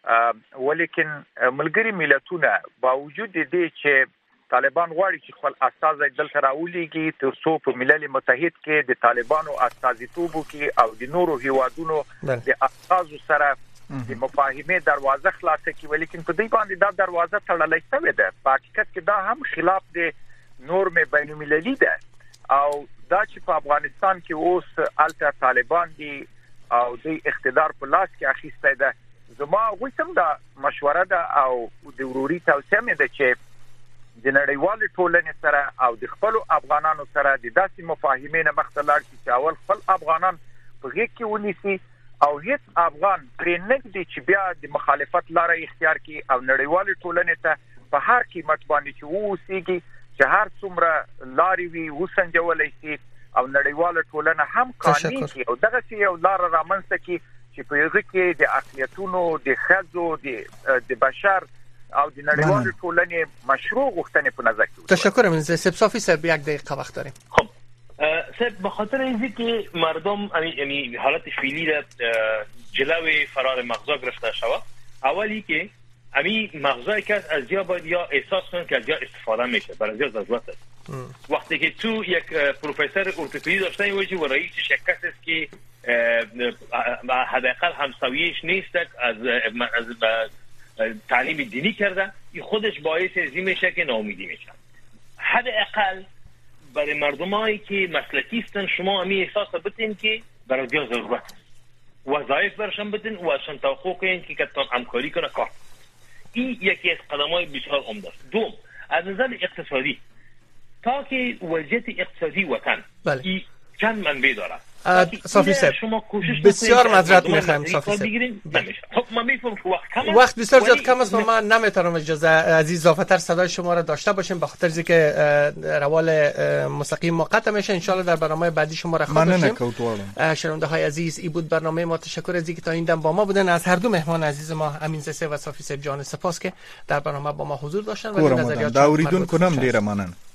ولیکن ملګری ملتونه باوجود دې چې طالبان غواړي چې خپل استازی دلته راولېږي تر څو په ملل متحد کې د طالبانو استازیتوب وکړي او د نورو هیوادونو د استازو سره د مفاهمې دروازه خلاصه کړي، ولیکن په دې باندې دا دروازه تړلې شوې ده. په حقیقت کې دا هم خلاف د نورم بین‌المللي ده او دا چې په افغانستان کې اوس الته طالبان دي او د اقتدار په لاس کې اخیسته ده. زما غوښتم دا مشوره ده او د وروري توصیه مې ده چې د نړیوال ټولنې سره او د خپل افغانانو سره د داسې مفاهمې نه مخته لاړ شي چې اول خپل افغانان په غېږ کې ونیسي او هیڅ افغان پرې نه دی چې بیا د مخالفت لاره اختیار کړي او نړیوال ټولنې ته په هر قیمت باندې چې ووسیږي چې هر څومره لارې وي وسنجولای شي او نړیوال ټولنه هم قانوني کړي او دغه یو لار رامنځته کړي چې په هغه کې د اقلیتونو د ښځو د بشر او د نړیوال ټولنې مشروع غوښتنې په نظر کې. تشکر من سب صافی صاحب یک دقیقه وقت داریم. خب سب به خاطر اینکه مردم یعنی حالت فعلی را جلوی فرار مغزا گرفته شود، اولی که همین مغزایی که از یا باید یا احساس کنن که از یا استفاده میشه، برای از ضرورت است. وقتی که تو یک پروفسور ارتوپدی داشته باشی و رئیسش یک کسی است که حداقل همسایه‌اش نیست از تعلیم دینی کرده، این خودش باعث ازی میشه که ناامیدی میشن. حداقل برای مردمایی که مسلکی هستن شما همین احساس بتین که برای یا ضرورت است، وظایف برشان بدین و ازشان توقع کنین که کتان همکاری کنه کار. این یکی از قدم‌های بسیار عمده است. دوم، از نظر اقتصادی تا که وضعیت اقتصادی وطن این چند منبع داره. صافی صاحب بسیار معذرت میخوایم صافی صاحب. خب من میفهمم که وقت بسیار زیاد کم است و من نمیتونم اجازه از اضافتر صدای شما را داشته باشیم به خاطر اینکه روال مستقیم ما قطع میشه. ان شاء الله در برنامه بعدی شما را خواهیم داشتیم. شنونده های عزیز این بود برنامه ما. تشکر از اینکه تا این دم با ما بودن. از هر دو مهمان عزیز ما امین زسه و صافی صاحب جان سپاس که در برنامه با ما حضور داشتن و نظریات دا اوریدونکو نم ډیره مننه.